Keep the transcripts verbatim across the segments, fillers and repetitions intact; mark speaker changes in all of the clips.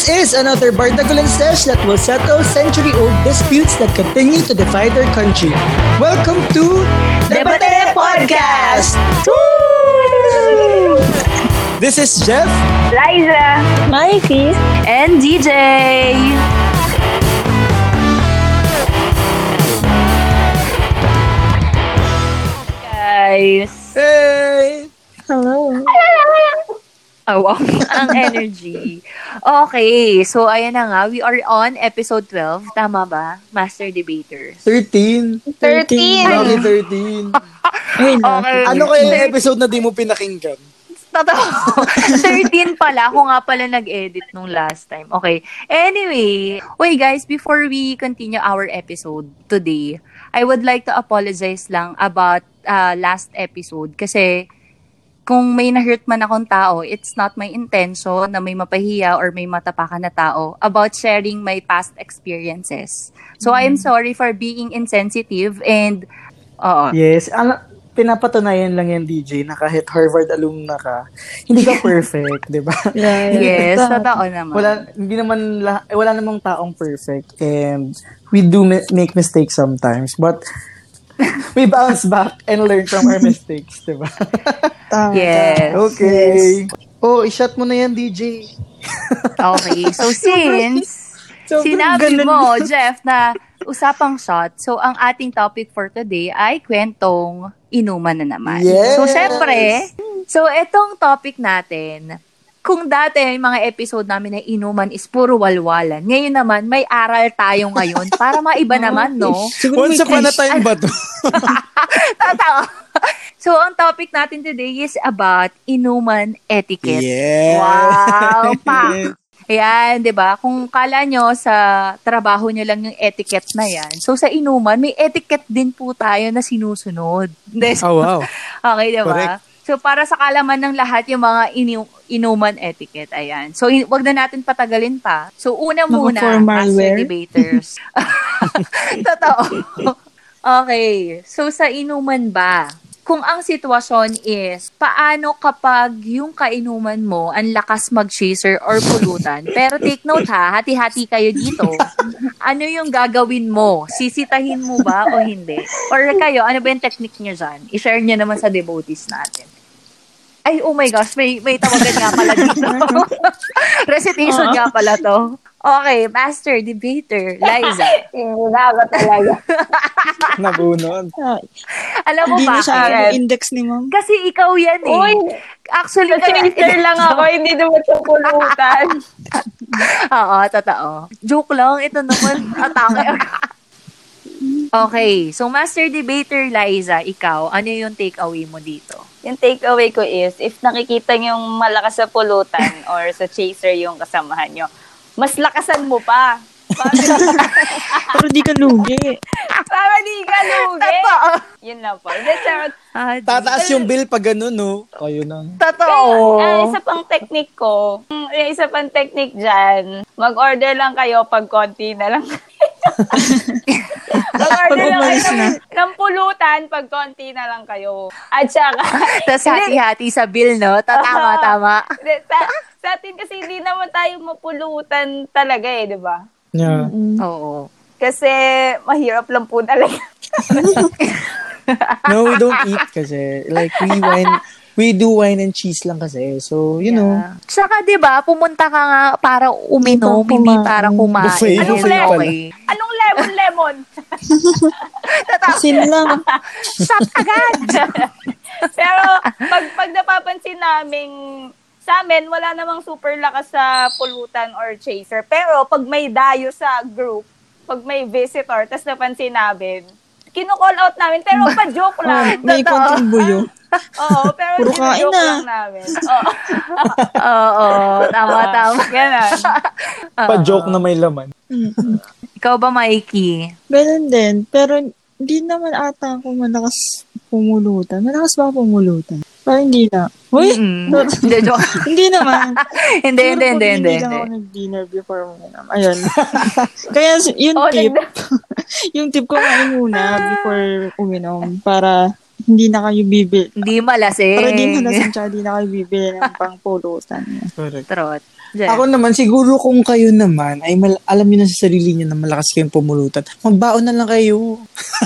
Speaker 1: This is another Bardagulan Sesh that will settle century-old disputes that continue to divide our country. Welcome to
Speaker 2: Debate Podcast!
Speaker 1: This is Jeff,
Speaker 2: Liza,
Speaker 3: Mikey,
Speaker 2: and D J. Guys.
Speaker 1: hey!
Speaker 3: hello.
Speaker 2: Oh, wow. Ang energy. Okay, so ayan na nga. We are on episode twelve. Tama ba? Master Debaters.
Speaker 1: thirteen.
Speaker 3: thirteen.
Speaker 1: Bakit thirteen?
Speaker 3: Ay,
Speaker 2: Okay.
Speaker 1: Ano kaya yung episode na di mo pinakinggan?
Speaker 2: Totoo. thirteen pala. Ako nga pala nag-edit nung last time. Okay. Anyway. Wait guys, before we continue our episode today, I would like to apologize lang about uh, last episode. Kasi kung may na-hurt man akong tao, it's not my intention na may mapahiya or may matapakan na tao about sharing my past experiences. So, mm-hmm. I am sorry for being insensitive and, oo.
Speaker 1: Yes. Ano, pinapatunayan lang yan, D J, na kahit Harvard alumna ka, hindi ka perfect, di ba?
Speaker 3: Yeah, yeah.
Speaker 2: Yes, totoo naman.
Speaker 1: Wala, hindi naman, eh, wala namang taong perfect and we do ma- make mistakes sometimes, but we bounce back and learn from our mistakes, di ba?
Speaker 2: Yes.
Speaker 1: Okay. Yes. Oh, i-shot mo na yan, D J.
Speaker 2: Okay. So, since sinabi mo, Jeff, na usapang shot, so ang ating topic for today ay kwentong inuman na naman.
Speaker 1: Yes.
Speaker 2: So, syempre, so etong topic natin, kung dati yung mga episode namin na inuman is puro walwalan, ngayon naman may aral tayo ngayon para maiba naman, no?
Speaker 1: Once upon a time ba to?
Speaker 2: Totoo. So, ang topic natin today is about inuman etiquette.
Speaker 1: Yes.
Speaker 2: Wow, pa. Ayan, di ba? Kung kala nyo sa trabaho nyo lang yung etiquette na yan, so sa inuman, may etiquette din po tayo na sinusunod.
Speaker 1: Oh, wow.
Speaker 2: Okay, di ba?
Speaker 1: Correct.
Speaker 2: So, para sa kalaman ng lahat yung mga inu- inuman etiquette, ayan. So, in- wag na natin patagalin pa. So, una muna, Master Debaters. Totoo. Okay. So, sa inuman ba, kung ang sitwasyon is, paano kapag yung kainuman mo ang lakas mag-chaser or pulutan? Pero take note ha, hati-hati kayo dito. Ano yung gagawin mo? Sisitahin mo ba o hindi? Or kayo, ano ba yung technique nyo dyan? I-share nyo naman sa devotees natin. Ay, oh my gosh, may, may tawagan nga pala dito. Recitation nga pala to. Okay, Master Debater, Liza.
Speaker 3: Hindi na ako talaga.
Speaker 1: Nabunod.
Speaker 2: Alam mo
Speaker 3: Hindi
Speaker 2: ba?
Speaker 3: na siya ang index ni ma'am.
Speaker 2: Kasi ikaw yan eh.
Speaker 3: Uy,
Speaker 2: actually,
Speaker 3: chaser lang ako, hindi naman sa pulutan.
Speaker 2: Oo, totoo. Joke lang, ito naman, atake agad. Okay, so Master Debater, Liza, ikaw, ano yung take-away mo dito?
Speaker 4: Yung takeaway ko is, if nakikita nyo yung malakas sa pulutan or sa chaser yung kasamahan nyo, mas lakasan mo pa.
Speaker 3: Pero di ka lugi.
Speaker 4: Para di ka lugi.
Speaker 2: Totoo.
Speaker 4: Yun lang po. That's our,
Speaker 2: Ah,
Speaker 1: Tataas yung bill pag gano'n, no? O, yun ang...
Speaker 2: Totoo.
Speaker 4: uh, isa pang technique ko, yung isa pang technique dyan, mag-order lang kayo pag konti na lang. Mag-order lang kayo ng, ng pulutan pag konti na lang kayo. At saka...
Speaker 2: Tapos hati-hati sa bill, no? Tama, tama.
Speaker 4: sa, sa atin kasi hindi naman tayo mapulutan talaga eh, di ba?
Speaker 1: Yeah.
Speaker 2: Oo.
Speaker 4: Kasi mahirap lang po talaga.
Speaker 1: No, we don't eat kasi. Like, we wine... We do wine and cheese lang kasi. So, you know.
Speaker 2: Yeah. Saka, di ba, pumunta ka nga para uminom, hindi para kumain.
Speaker 1: Buffet,
Speaker 4: Anong
Speaker 1: buffet
Speaker 4: lemon?
Speaker 1: pala.
Speaker 4: Anong lemon-lemon?
Speaker 3: Sin lang.
Speaker 2: Shot agad!
Speaker 4: Pero, pag, pag napapansin naming sa amin, wala namang super lakas sa pulutan or chaser. Pero, pag may dayo sa group, pag may visitor, tas napansin namin, kinu-call out namin, pero pa-joke lang.
Speaker 3: May kontribuyo.
Speaker 4: Oo, pero
Speaker 3: Puro kain
Speaker 4: joke
Speaker 3: na.
Speaker 4: lang namin. Oo.
Speaker 2: Oo, tama, tama.
Speaker 4: Ganon.
Speaker 1: Pa-joke na may laman.
Speaker 2: Ikaw ba, Mikey?
Speaker 3: Ganun din. Pero hindi naman ata ako malakas pumulutan. Malakas ba ako pumulutan? Parang hindi na. Uy!
Speaker 2: Mm-mm. Hindi, joke.
Speaker 3: Hindi naman.
Speaker 2: Hindi,
Speaker 3: Siguro
Speaker 2: hindi,
Speaker 3: pag
Speaker 2: hindi, hindi.
Speaker 3: Hindi lang ako nag-dinner before uminom. Ayun. Kaya yung
Speaker 4: Oh,
Speaker 3: tip,
Speaker 4: nagda-
Speaker 3: yung tip ko kain muna before uminom para hindi na kayo bibili.
Speaker 2: Hindi malasing.
Speaker 3: Para di malasing tsaka di na kayo bibili ng pangpulutan.
Speaker 1: Correct.
Speaker 2: Trot. Jeff.
Speaker 1: Ako naman, siguro kung kayo naman, ay mal- alam niyo na sa sarili niyo na malakas kayong pumulutan, magbaon na lang kayo.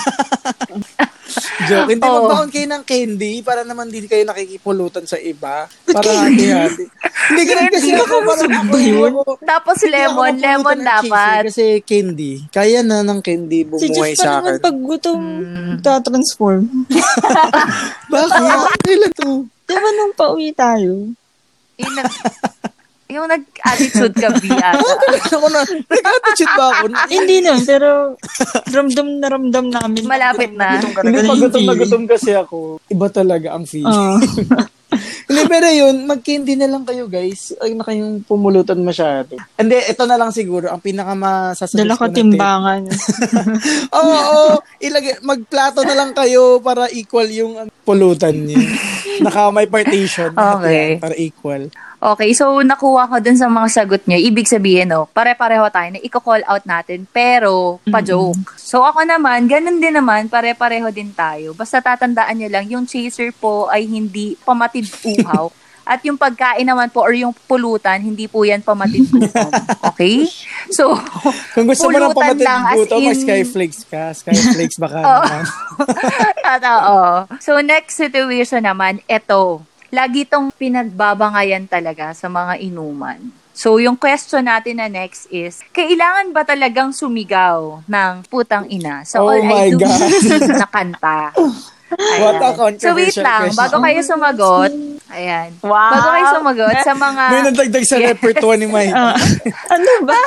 Speaker 1: Joke. Hindi,
Speaker 2: Oh.
Speaker 1: magbaon kayo ng candy para naman hindi kayo nakikipulutan sa iba. Para hati-hati. Hindi ganun kasi ako. Parang ako yun.
Speaker 2: Tapos lemon, lemon dapat.
Speaker 1: Kasi candy. Kaya na ng candy
Speaker 3: Si
Speaker 1: bumuhay
Speaker 3: Jeff pa
Speaker 1: sa
Speaker 3: naman
Speaker 1: akin.
Speaker 3: pag gutom,
Speaker 2: Mm.
Speaker 3: ta-transform.
Speaker 1: Bakit? Kailan to?
Speaker 3: Di ba nung pauwi tayo?
Speaker 2: Yung, nag, yung nag-attitude ka, B, ata.
Speaker 1: Ako na, nag-attitude ba ako?
Speaker 3: Hindi nun, pero ramdam na ramdam namin.
Speaker 2: Malapit na.
Speaker 1: Hindi, pag gutom na gutom kasi ako, iba talaga ang feeling.
Speaker 3: Oo.
Speaker 1: Hindi, pero yun, mag-candy na lang kayo, guys. Ay, na kayong pumulutan masyado. Hindi, ito na lang siguro, ang pinaka-masasuggest
Speaker 3: Dala
Speaker 1: ko
Speaker 3: ka
Speaker 1: na tip.
Speaker 3: timbangan.
Speaker 1: Oo, oo. Ilagay, magplato na lang kayo para equal yung um, pulutan niyo. Naka may partition.
Speaker 2: Okay.
Speaker 1: Para equal.
Speaker 2: Okay, so nakuha ko dun sa mga sagot nyo. Ibig sabihin, no, pare-pareho tayo na i-call out natin, pero pa-joke. So ako naman, ganun din naman, pare-pareho din tayo. Basta tatandaan nyo lang, yung chaser po ay hindi pamatid uhaw. At yung pagkain naman po or yung pulutan, hindi po yan pamatid gutom. Okay? So,
Speaker 1: Kung gusto mo ng
Speaker 2: pulutan
Speaker 1: pamatid
Speaker 2: lang, as
Speaker 1: gutom,
Speaker 2: in-
Speaker 1: mag skyflakes ka. Skyflakes baka
Speaker 2: Oo.
Speaker 1: naman.
Speaker 2: Totoo. So, next situation naman, eto. Lagi tong pinagbabangayan talaga sa mga inuman. So, yung question natin na next is, kailangan ba talagang sumigaw ng putang ina sa
Speaker 1: Oh
Speaker 2: All
Speaker 1: my
Speaker 2: I Do
Speaker 1: God.
Speaker 2: na kanta? Ayan.
Speaker 1: What a controversial
Speaker 2: So, wait lang.
Speaker 1: question.
Speaker 2: Bago kayo sumagot, ayan.
Speaker 4: Wow.
Speaker 2: Bago kayo sumagot sa mga...
Speaker 1: May nadagdag sa
Speaker 2: Yes.
Speaker 1: repertoire ni Mike.
Speaker 3: Ah, ano ba?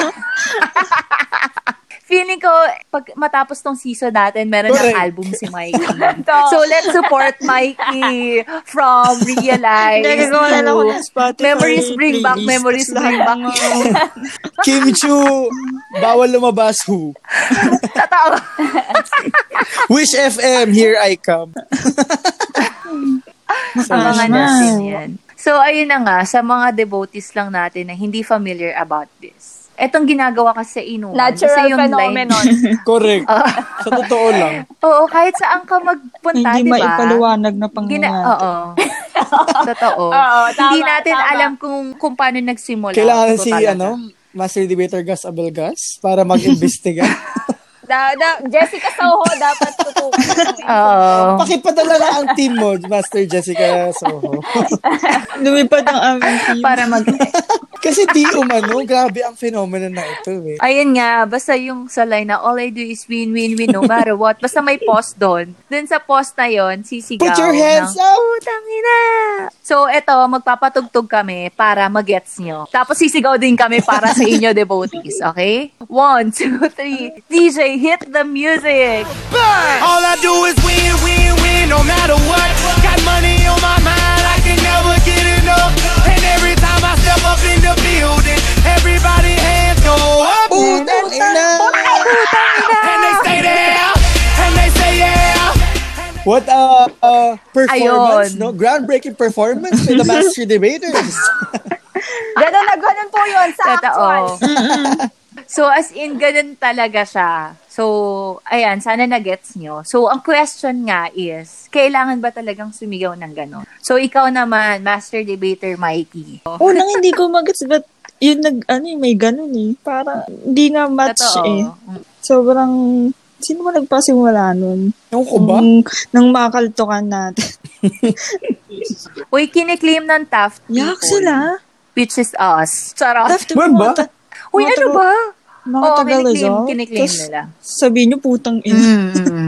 Speaker 2: Feeling ko, pag matapos tong season natin, meron ng
Speaker 1: Correct.
Speaker 2: album si Mikey. So, let's support Mikey from Realize
Speaker 3: Nagagawa na lang ako ng
Speaker 2: to
Speaker 3: Spotify
Speaker 2: Memories Bring Back,
Speaker 3: playlist.
Speaker 2: Memories
Speaker 3: Tas
Speaker 2: Bring
Speaker 3: lahat
Speaker 2: Back.
Speaker 3: ng mga-
Speaker 1: Kim Chu, bawal lumabas who.
Speaker 2: Totoo.
Speaker 1: Wish F M, here I come.
Speaker 2: Sa mga
Speaker 3: naman.
Speaker 2: natin yan. So, ayun na nga, sa mga devotees lang natin na hindi familiar about this. Etong ginagawa kasi sa inuman.
Speaker 4: Natural
Speaker 2: kasi yung
Speaker 4: phenomenon.
Speaker 1: Correct. Sa totoo lang.
Speaker 2: Oo, kahit saan ka magpunta,
Speaker 3: Hindi
Speaker 2: di ba?
Speaker 3: maipaliwanag na
Speaker 2: Gina-
Speaker 3: pangyayari.
Speaker 2: Oo. Totoo.
Speaker 4: Oo, tama,
Speaker 2: Hindi natin
Speaker 4: tama.
Speaker 2: alam kung kung paano nagsimula.
Speaker 1: Kailangan
Speaker 2: Ito
Speaker 1: si,
Speaker 2: talaga.
Speaker 1: ano, Master Debater Gus Abelgas para mag-imbestiga.
Speaker 4: Da, da, Jessica Soho dapat tutukan.
Speaker 2: Oo.
Speaker 1: Pakipadala na ang team mo, Master Jessica Soho.
Speaker 3: Lumipad ang aming team.
Speaker 2: Para mag...
Speaker 1: Kasi di umano, grabe ang phenomenon na ito eh.
Speaker 2: Ayun nga, basta yung sa line na all I do is win, win, win, no matter what. Basta may post doon. Dun sa post na yon sisigaw.
Speaker 1: Put your hands
Speaker 2: ng,
Speaker 1: up!
Speaker 2: Putang ina! So, eto, magpapatugtog kami para mag-gets nyo. Tapos sisigaw din kami para sa inyo, devotees. Okay? One, two, three. D J, hit the music!
Speaker 5: All I do is win, win, win, no matter what. Got money on my mind, I can never get enough. And every time I step up in the building, everybody hands go up.
Speaker 1: Putang ina!
Speaker 5: And they stay there, and they say yeah.
Speaker 1: What a uh, performance,
Speaker 2: Ayun.
Speaker 1: no? Groundbreaking performance by the Master Debaters.
Speaker 4: Ganun na ganun po yun sa
Speaker 2: Totoo.
Speaker 4: actual.
Speaker 2: So, as in, ganun talaga siya. So, ayan, sana na-gets nyo. So, ang question nga is, kailangan ba talagang sumigaw ng gano'n? So, ikaw naman, Master Debater Mikey.
Speaker 3: Unang hindi ko magets, but yun nag, ano eh, may ganun eh. Para, hindi nga match
Speaker 2: Totoo.
Speaker 3: eh. Sobrang, sino ba nagpasimula nun?
Speaker 1: Ewan ko ba?
Speaker 3: Nung, nung makaltukan natin.
Speaker 2: Uy, kiniklaim ng Taft people.
Speaker 3: Yak sila.
Speaker 2: Which is us. Charot.
Speaker 3: Daft
Speaker 1: Wag ba?
Speaker 2: Uy, ano ba?
Speaker 3: Mga
Speaker 2: Oo,
Speaker 3: taga
Speaker 2: kiniklaim,
Speaker 3: Luzon.
Speaker 2: kiniklaim
Speaker 3: Tas
Speaker 2: nila.
Speaker 3: sabihin nyo, putang ina.
Speaker 2: Mm.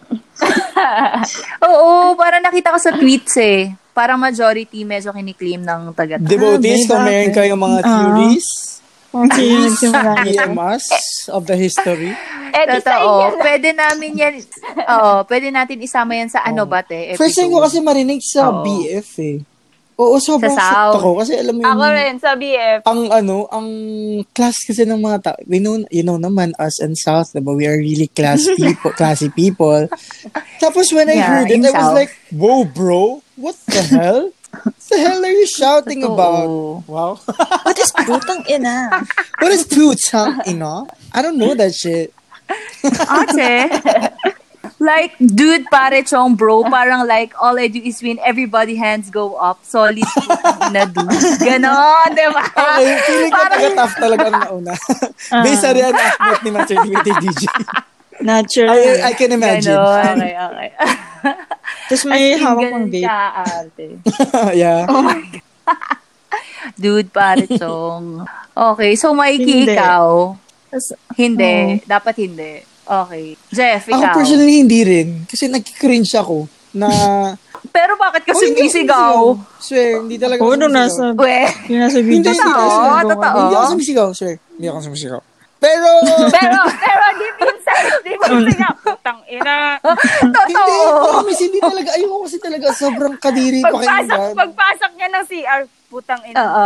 Speaker 2: Oo, parang nakita ko sa tweets eh. Parang majority medyo kiniklaim ng taga
Speaker 1: Devotees,
Speaker 3: Ah,
Speaker 1: kung
Speaker 3: may
Speaker 1: meron
Speaker 3: bakit?
Speaker 1: kayong mga
Speaker 3: Ah.
Speaker 1: theories,
Speaker 3: Kung sino nagsimula
Speaker 1: D
Speaker 3: nito.
Speaker 1: M us of the history.
Speaker 4: Eh, di sa inyo
Speaker 2: Totoo.
Speaker 4: na.
Speaker 2: Pwede namin yan, oo, pwede natin isama yan sa ano ba, te?
Speaker 1: First time ko kasi marinig sa
Speaker 2: Oo.
Speaker 1: B F eh. Oo, sobrang
Speaker 2: Sa
Speaker 1: shocked
Speaker 2: South.
Speaker 1: ako. Kasi alam mo
Speaker 4: Ako
Speaker 1: yung,
Speaker 4: rin, sa B F.
Speaker 1: ang ano, ang class kasi ng mga tao. We know, you know naman, us and South, diba? We are really class people, classy people. Tapos when I
Speaker 2: Yeah,
Speaker 1: heard it,
Speaker 2: in
Speaker 1: I was
Speaker 2: South.
Speaker 1: like, whoa, bro, what the hell? What the hell are you shouting
Speaker 2: Totoo.
Speaker 1: about? Wow.
Speaker 3: What is putang ina?
Speaker 1: What is putang ina? I don't know that shit.
Speaker 2: Ate. Like, dude, pare chong bro, parang like, all I do is win, everybody hands go up, solid na dude. Ganon, di ba?
Speaker 1: Okay, feeling ko taga-tough talaga ang nauna.
Speaker 3: Ah.
Speaker 1: Based sa real aspect ni Master D J.
Speaker 3: Natural.
Speaker 1: I, I can imagine.
Speaker 2: Ganon. Okay, okay.
Speaker 3: Tapos may hawak pang vape.
Speaker 2: Kaarte.
Speaker 1: Yeah.
Speaker 2: Oh my God. Dude, pare chong. Okay, so Mikey,
Speaker 3: Hindi.
Speaker 2: ikaw?
Speaker 3: Tas,
Speaker 2: Hindi. Dapat hindi. Okay. Jeff,
Speaker 1: Ako
Speaker 2: ikaw?
Speaker 1: personally hindi rin. Kasi nag-cringe ako na...
Speaker 2: Pero bakit
Speaker 1: Oh,
Speaker 2: kasi
Speaker 1: hindi ako
Speaker 2: sumisigaw?
Speaker 1: sumisigaw. Swear, hindi talaga
Speaker 3: Oo,
Speaker 1: ako
Speaker 3: nung
Speaker 1: sumisigaw.
Speaker 3: nasa,
Speaker 2: We.
Speaker 3: yung nasa video.
Speaker 1: Hindi,
Speaker 3: sila,
Speaker 2: Totoo,
Speaker 3: sila,
Speaker 2: totoo.
Speaker 1: Hindi ako sumisigaw, swear. Hindi ako sumisigaw. Pero...
Speaker 4: Pero, pero, deep inside, deep inside nga, putang ina.
Speaker 1: hindi,
Speaker 2: Totoo.
Speaker 1: promise, hindi talaga. Ayoko kasi talaga sobrang kadiri
Speaker 4: Pagpasok,
Speaker 1: pakinggan.
Speaker 4: pagpasok niya ng C R, putang ina.
Speaker 2: Oo.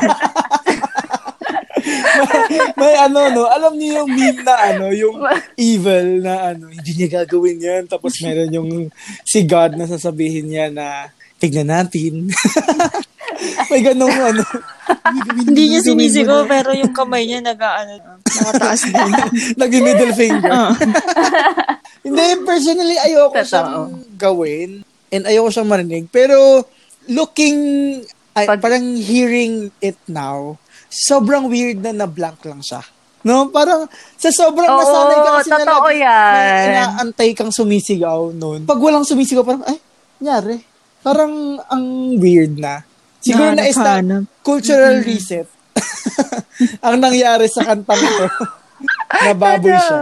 Speaker 1: May ano, no? Alam niyo yung meme na ano, yung evil na ano, hindi niya gagawin yan. Tapos meron yung si God na sasabihin niya na, tignan natin. May ganong ano.
Speaker 3: Hindi niya sinisigaw, pero yung kamay niya naga, ano, nakataas din.
Speaker 1: Nag-middle finger.
Speaker 3: Oo.
Speaker 1: Hindi, personally, ayoko
Speaker 2: Totoo.
Speaker 1: siyang gawin. And ayoko siyang marinig. Pero, looking, ay,
Speaker 2: Pag-
Speaker 1: parang hearing it now, sobrang weird na na-blank lang siya. No? Parang, sa sobrang
Speaker 2: Oo,
Speaker 1: nasanay ka kasi na
Speaker 2: totoo
Speaker 1: lagi
Speaker 2: yan.
Speaker 1: may inaantay kang sumisigaw noon. Pag walang sumisigaw, parang, ay, nyari. Parang, ang weird na. Siguro na is na
Speaker 3: Hanap-hanap.
Speaker 1: cultural reset. Ang nangyari sa kantang ito. Nababoy siya.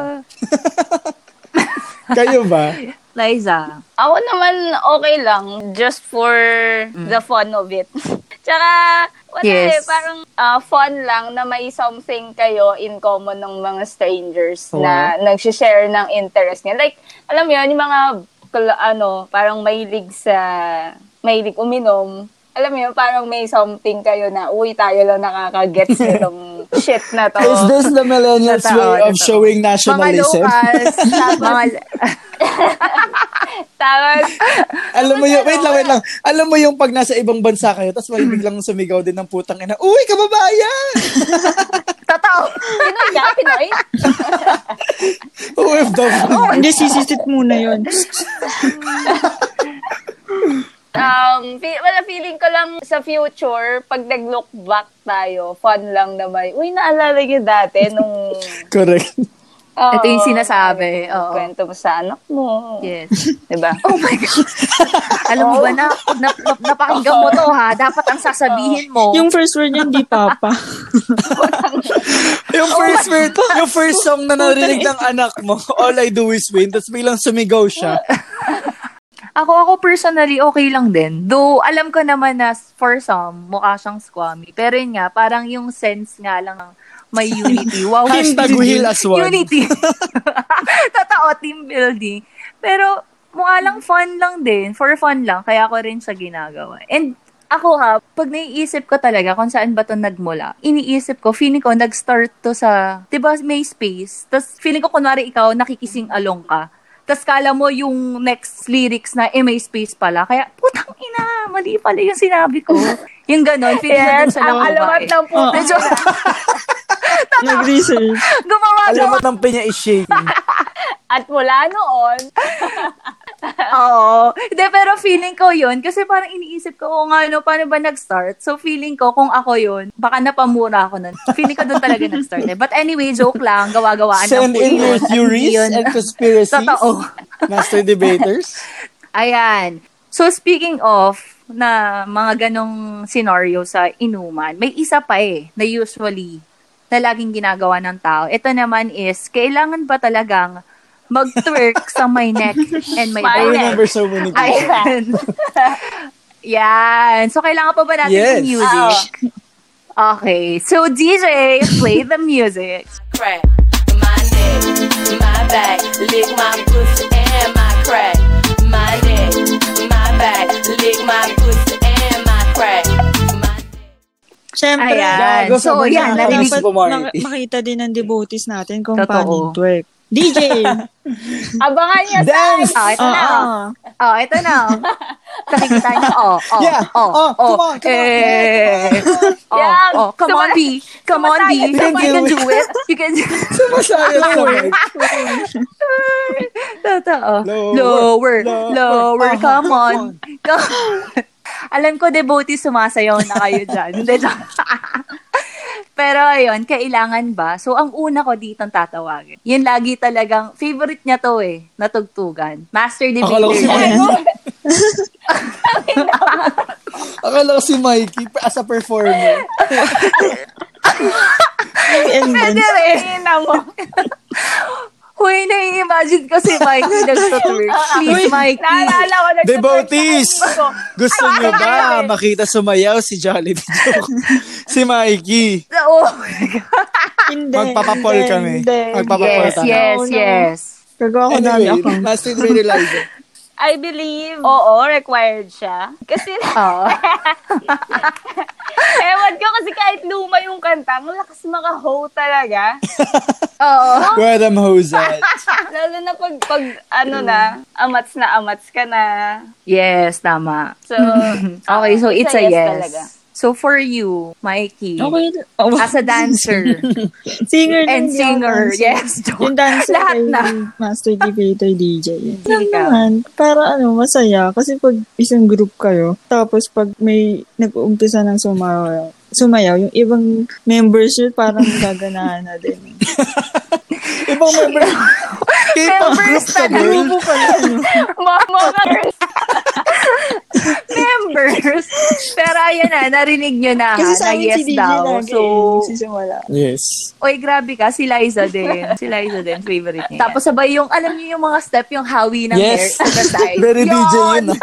Speaker 1: Kayo ba?
Speaker 2: Liza.
Speaker 4: Ako naman okay lang, just for the fun of it. Tsaka, wala
Speaker 2: Yes.
Speaker 4: eh, parang ah, fun lang na may something kayo in common ng mga strangers na nagsishare ng interest niya. Like, alam mo yun, yung mga, kala- ano, parang mahilig sa, mahilig uminom. Alam mo yun, parang may something kayo na, uy, tayo lang nakaka-gets nitong shit na to.
Speaker 1: Is this the millennials
Speaker 2: Totoo,
Speaker 1: way of
Speaker 2: totoo.
Speaker 1: showing
Speaker 2: Mga
Speaker 1: nationalism?
Speaker 2: locals. mga,
Speaker 4: Tapos,
Speaker 1: Alam mo yung, wait lang, wait lang. Alam mo yung pag nasa ibang bansa kayo, tapos may biglang sumigaw din ng putang ina, uy, kababayan!
Speaker 2: totoo.
Speaker 4: Pinoy ka? Pinoy?
Speaker 1: O F W.
Speaker 3: Hindi, sisisit muna yun.
Speaker 4: Um, fe- well, feeling ko lang sa future, pag nag-look back tayo, fun lang naman. Uy, naalala niyo dati nung...
Speaker 1: Correct.
Speaker 4: Oo,
Speaker 2: Ito yung sinasabi. Oo.
Speaker 4: Kwento mo sa anak mo.
Speaker 2: Yes.
Speaker 4: Diba?
Speaker 2: Oh my God. Alam mo ba na, na, na napakinggan mo to ha? Dapat ang sasabihin mo.
Speaker 3: Yung first word niya, hindi papa.
Speaker 1: Yung first word, yung first song na narinig ng anak mo, All I Do Is Win, tapos biglang sumigaw siya.
Speaker 2: Ako, ako personally, okay lang din. Though, alam ko naman na for some, mukha siyang squammy. Pero yun nga, parang yung sense nga lang ng may unity. Wow.
Speaker 1: Hashtag we heal as one.
Speaker 2: Unity. Totoo, team building. Pero, mukha lang fun lang din. For fun lang. Kaya ko rin siya ginagawa. And, ako ha, pag naiisip ko talaga kung saan ba ito nagmula, iniisip ko, feeling ko, nag-start to sa, diba, may space. Tapos, feeling ko, kunwari ikaw, nakikising along ka. Tapos kala mo yung next lyrics na eh, may space pala. Kaya, putang ina, mali pala yung sinabi ko. Yung ganon, feeling ko dun
Speaker 4: Yes,
Speaker 2: sa
Speaker 4: ang
Speaker 2: mga
Speaker 4: alamat
Speaker 2: babae.
Speaker 4: ng puto.
Speaker 2: Medyo,
Speaker 3: Nag-research.
Speaker 2: gumawa
Speaker 1: Alam
Speaker 2: gawa.
Speaker 1: mo, tampi niya is shaking.
Speaker 4: At mula noon,
Speaker 2: Oo. Hindi, pero feeling ko yun. Kasi parang iniisip ko, oh, nga, no, paano ba nag-start? So, feeling ko, kung ako yun, baka napamura ako nun. Feeling ko doon talaga nag-start eh. But anyway, joke lang. Gawa-gawaan
Speaker 1: Send
Speaker 2: lang po
Speaker 1: in
Speaker 2: yun.
Speaker 1: your
Speaker 2: At
Speaker 1: theories
Speaker 2: yun.
Speaker 1: and conspiracies.
Speaker 2: Totoo.
Speaker 1: Master debaters.
Speaker 2: Ayan. So, speaking of na mga ganong scenario sa inuman, may isa pa eh, na usually, na laging ginagawa ng tao. Ito naman is, kailangan ba talagang mag-twerk sa my neck and my
Speaker 4: My
Speaker 1: I
Speaker 2: back?
Speaker 1: remember so many people.
Speaker 2: Ayan. Yan. So, kailangan pa ba natin
Speaker 1: Yes.
Speaker 2: yung music? Okay. So, D J, play the music.
Speaker 6: Crack my neck, my back, lick my pussy and my crack. My neck, my back, lick my pussy and my crack. My
Speaker 3: Siyempre,
Speaker 2: Ayan.
Speaker 1: Gago,
Speaker 2: So,
Speaker 1: sabay
Speaker 2: yan.
Speaker 1: na
Speaker 2: Narinig,
Speaker 1: nakakasip.
Speaker 3: dapat
Speaker 1: Marty.
Speaker 3: mak- makita din ng devotees natin kung
Speaker 2: Totoo.
Speaker 3: paano yung twerk. D J!
Speaker 4: abangan niya
Speaker 1: Dance!
Speaker 4: sa...
Speaker 2: oh, ito na.
Speaker 3: Ah,
Speaker 2: Oh, ito na. nakikita niyo, oh, oh,
Speaker 1: Yeah.
Speaker 2: oh,
Speaker 1: Oh,
Speaker 2: oh,
Speaker 1: come on, come on,
Speaker 2: eh, oh,
Speaker 4: Yeah.
Speaker 2: oh, come on, B. Come on, B. You
Speaker 1: Sumasayad
Speaker 2: can
Speaker 1: ka.
Speaker 2: do it. You can do it.
Speaker 1: Sumasayad sa mic.
Speaker 2: Totoo.
Speaker 1: Lower,
Speaker 2: Lower,
Speaker 1: lower.
Speaker 2: lower,
Speaker 1: Aha,
Speaker 2: come
Speaker 1: come
Speaker 2: on.
Speaker 1: on.
Speaker 2: Come on. Alam ko, devotee, sumasayaw na kayo dyan. Hindi, pero ayun, kailangan ba? So, ang una ko dito tatawagin. Yun lagi talagang, favorite niya to eh, natugtugan. Master
Speaker 1: Akala ko si
Speaker 2: Debater.
Speaker 1: Mikey. Akala ko si Mikey as a performer.
Speaker 2: Pwede rin.
Speaker 4: Ina mo.
Speaker 2: Huy, nai-imagine ko si Mikey nagtutwerk. Please, Mikey.
Speaker 4: Naalala ko, nagtutwerk
Speaker 1: Devotees!
Speaker 4: sa ko.
Speaker 1: Gusto
Speaker 4: Ay,
Speaker 1: nyo
Speaker 4: ay,
Speaker 1: ba
Speaker 4: ay.
Speaker 1: makita sumayaw si Jollibee Joke? Si Mikey.
Speaker 2: Oh my God.
Speaker 3: Hindi.
Speaker 1: Magpapapol
Speaker 3: hindi,
Speaker 1: kami.
Speaker 3: Hindi.
Speaker 1: Magpapapol
Speaker 2: Yes,
Speaker 1: tayo.
Speaker 2: yes,
Speaker 3: No, no.
Speaker 2: yes.
Speaker 3: Gagawa ko na
Speaker 1: Anyway,
Speaker 3: account.
Speaker 1: Master Debater Liza.
Speaker 4: I believe, oo, required siya. Kasi,
Speaker 2: Oo.
Speaker 4: ewan ko, kasi kahit luma yung kanta, ang lakas maka-ho talaga.
Speaker 2: Oo.
Speaker 1: Where them hoes at?
Speaker 4: Lalo na pag, pag ano na, amats na amats ka na.
Speaker 2: Yes, tama.
Speaker 4: So,
Speaker 2: Okay, so it's a yes.
Speaker 4: talaga.
Speaker 2: So for you, Mikey,
Speaker 3: Okay. Oh,
Speaker 2: as a dancer
Speaker 3: singer
Speaker 2: and
Speaker 3: din
Speaker 2: singer,
Speaker 3: yung dancer.
Speaker 2: yes,
Speaker 3: Yung dancer
Speaker 2: lahat
Speaker 3: kay
Speaker 2: na.
Speaker 3: Master Debater D J. Yan
Speaker 2: Sige ka.
Speaker 3: naman. Para ano, masaya. Kasi pag isang group kayo, tapos pag may nag-uumpisa ng sumayaw, sumayaw, yung ibang members yun parang gaganahan na din.
Speaker 1: Ibang member. K-pop group ka, girl.
Speaker 3: Grupo pala. Ano?
Speaker 4: Mga girls.
Speaker 2: Members. Pero ayan na, narinig nyo na,
Speaker 3: Kasi
Speaker 2: ha,
Speaker 3: sa
Speaker 2: na
Speaker 3: amin
Speaker 2: yes
Speaker 3: si D J
Speaker 2: daw.
Speaker 3: lagi
Speaker 2: So,
Speaker 3: eh, nagsisimula.
Speaker 1: Yes.
Speaker 2: oy, grabe ka, si Liza din. Si Liza din, favorite niya. Tapos sabay yung, alam niyo yung mga step, yung hawi ng
Speaker 1: Yes.
Speaker 2: hair to the side.
Speaker 1: Very D J yun. ah.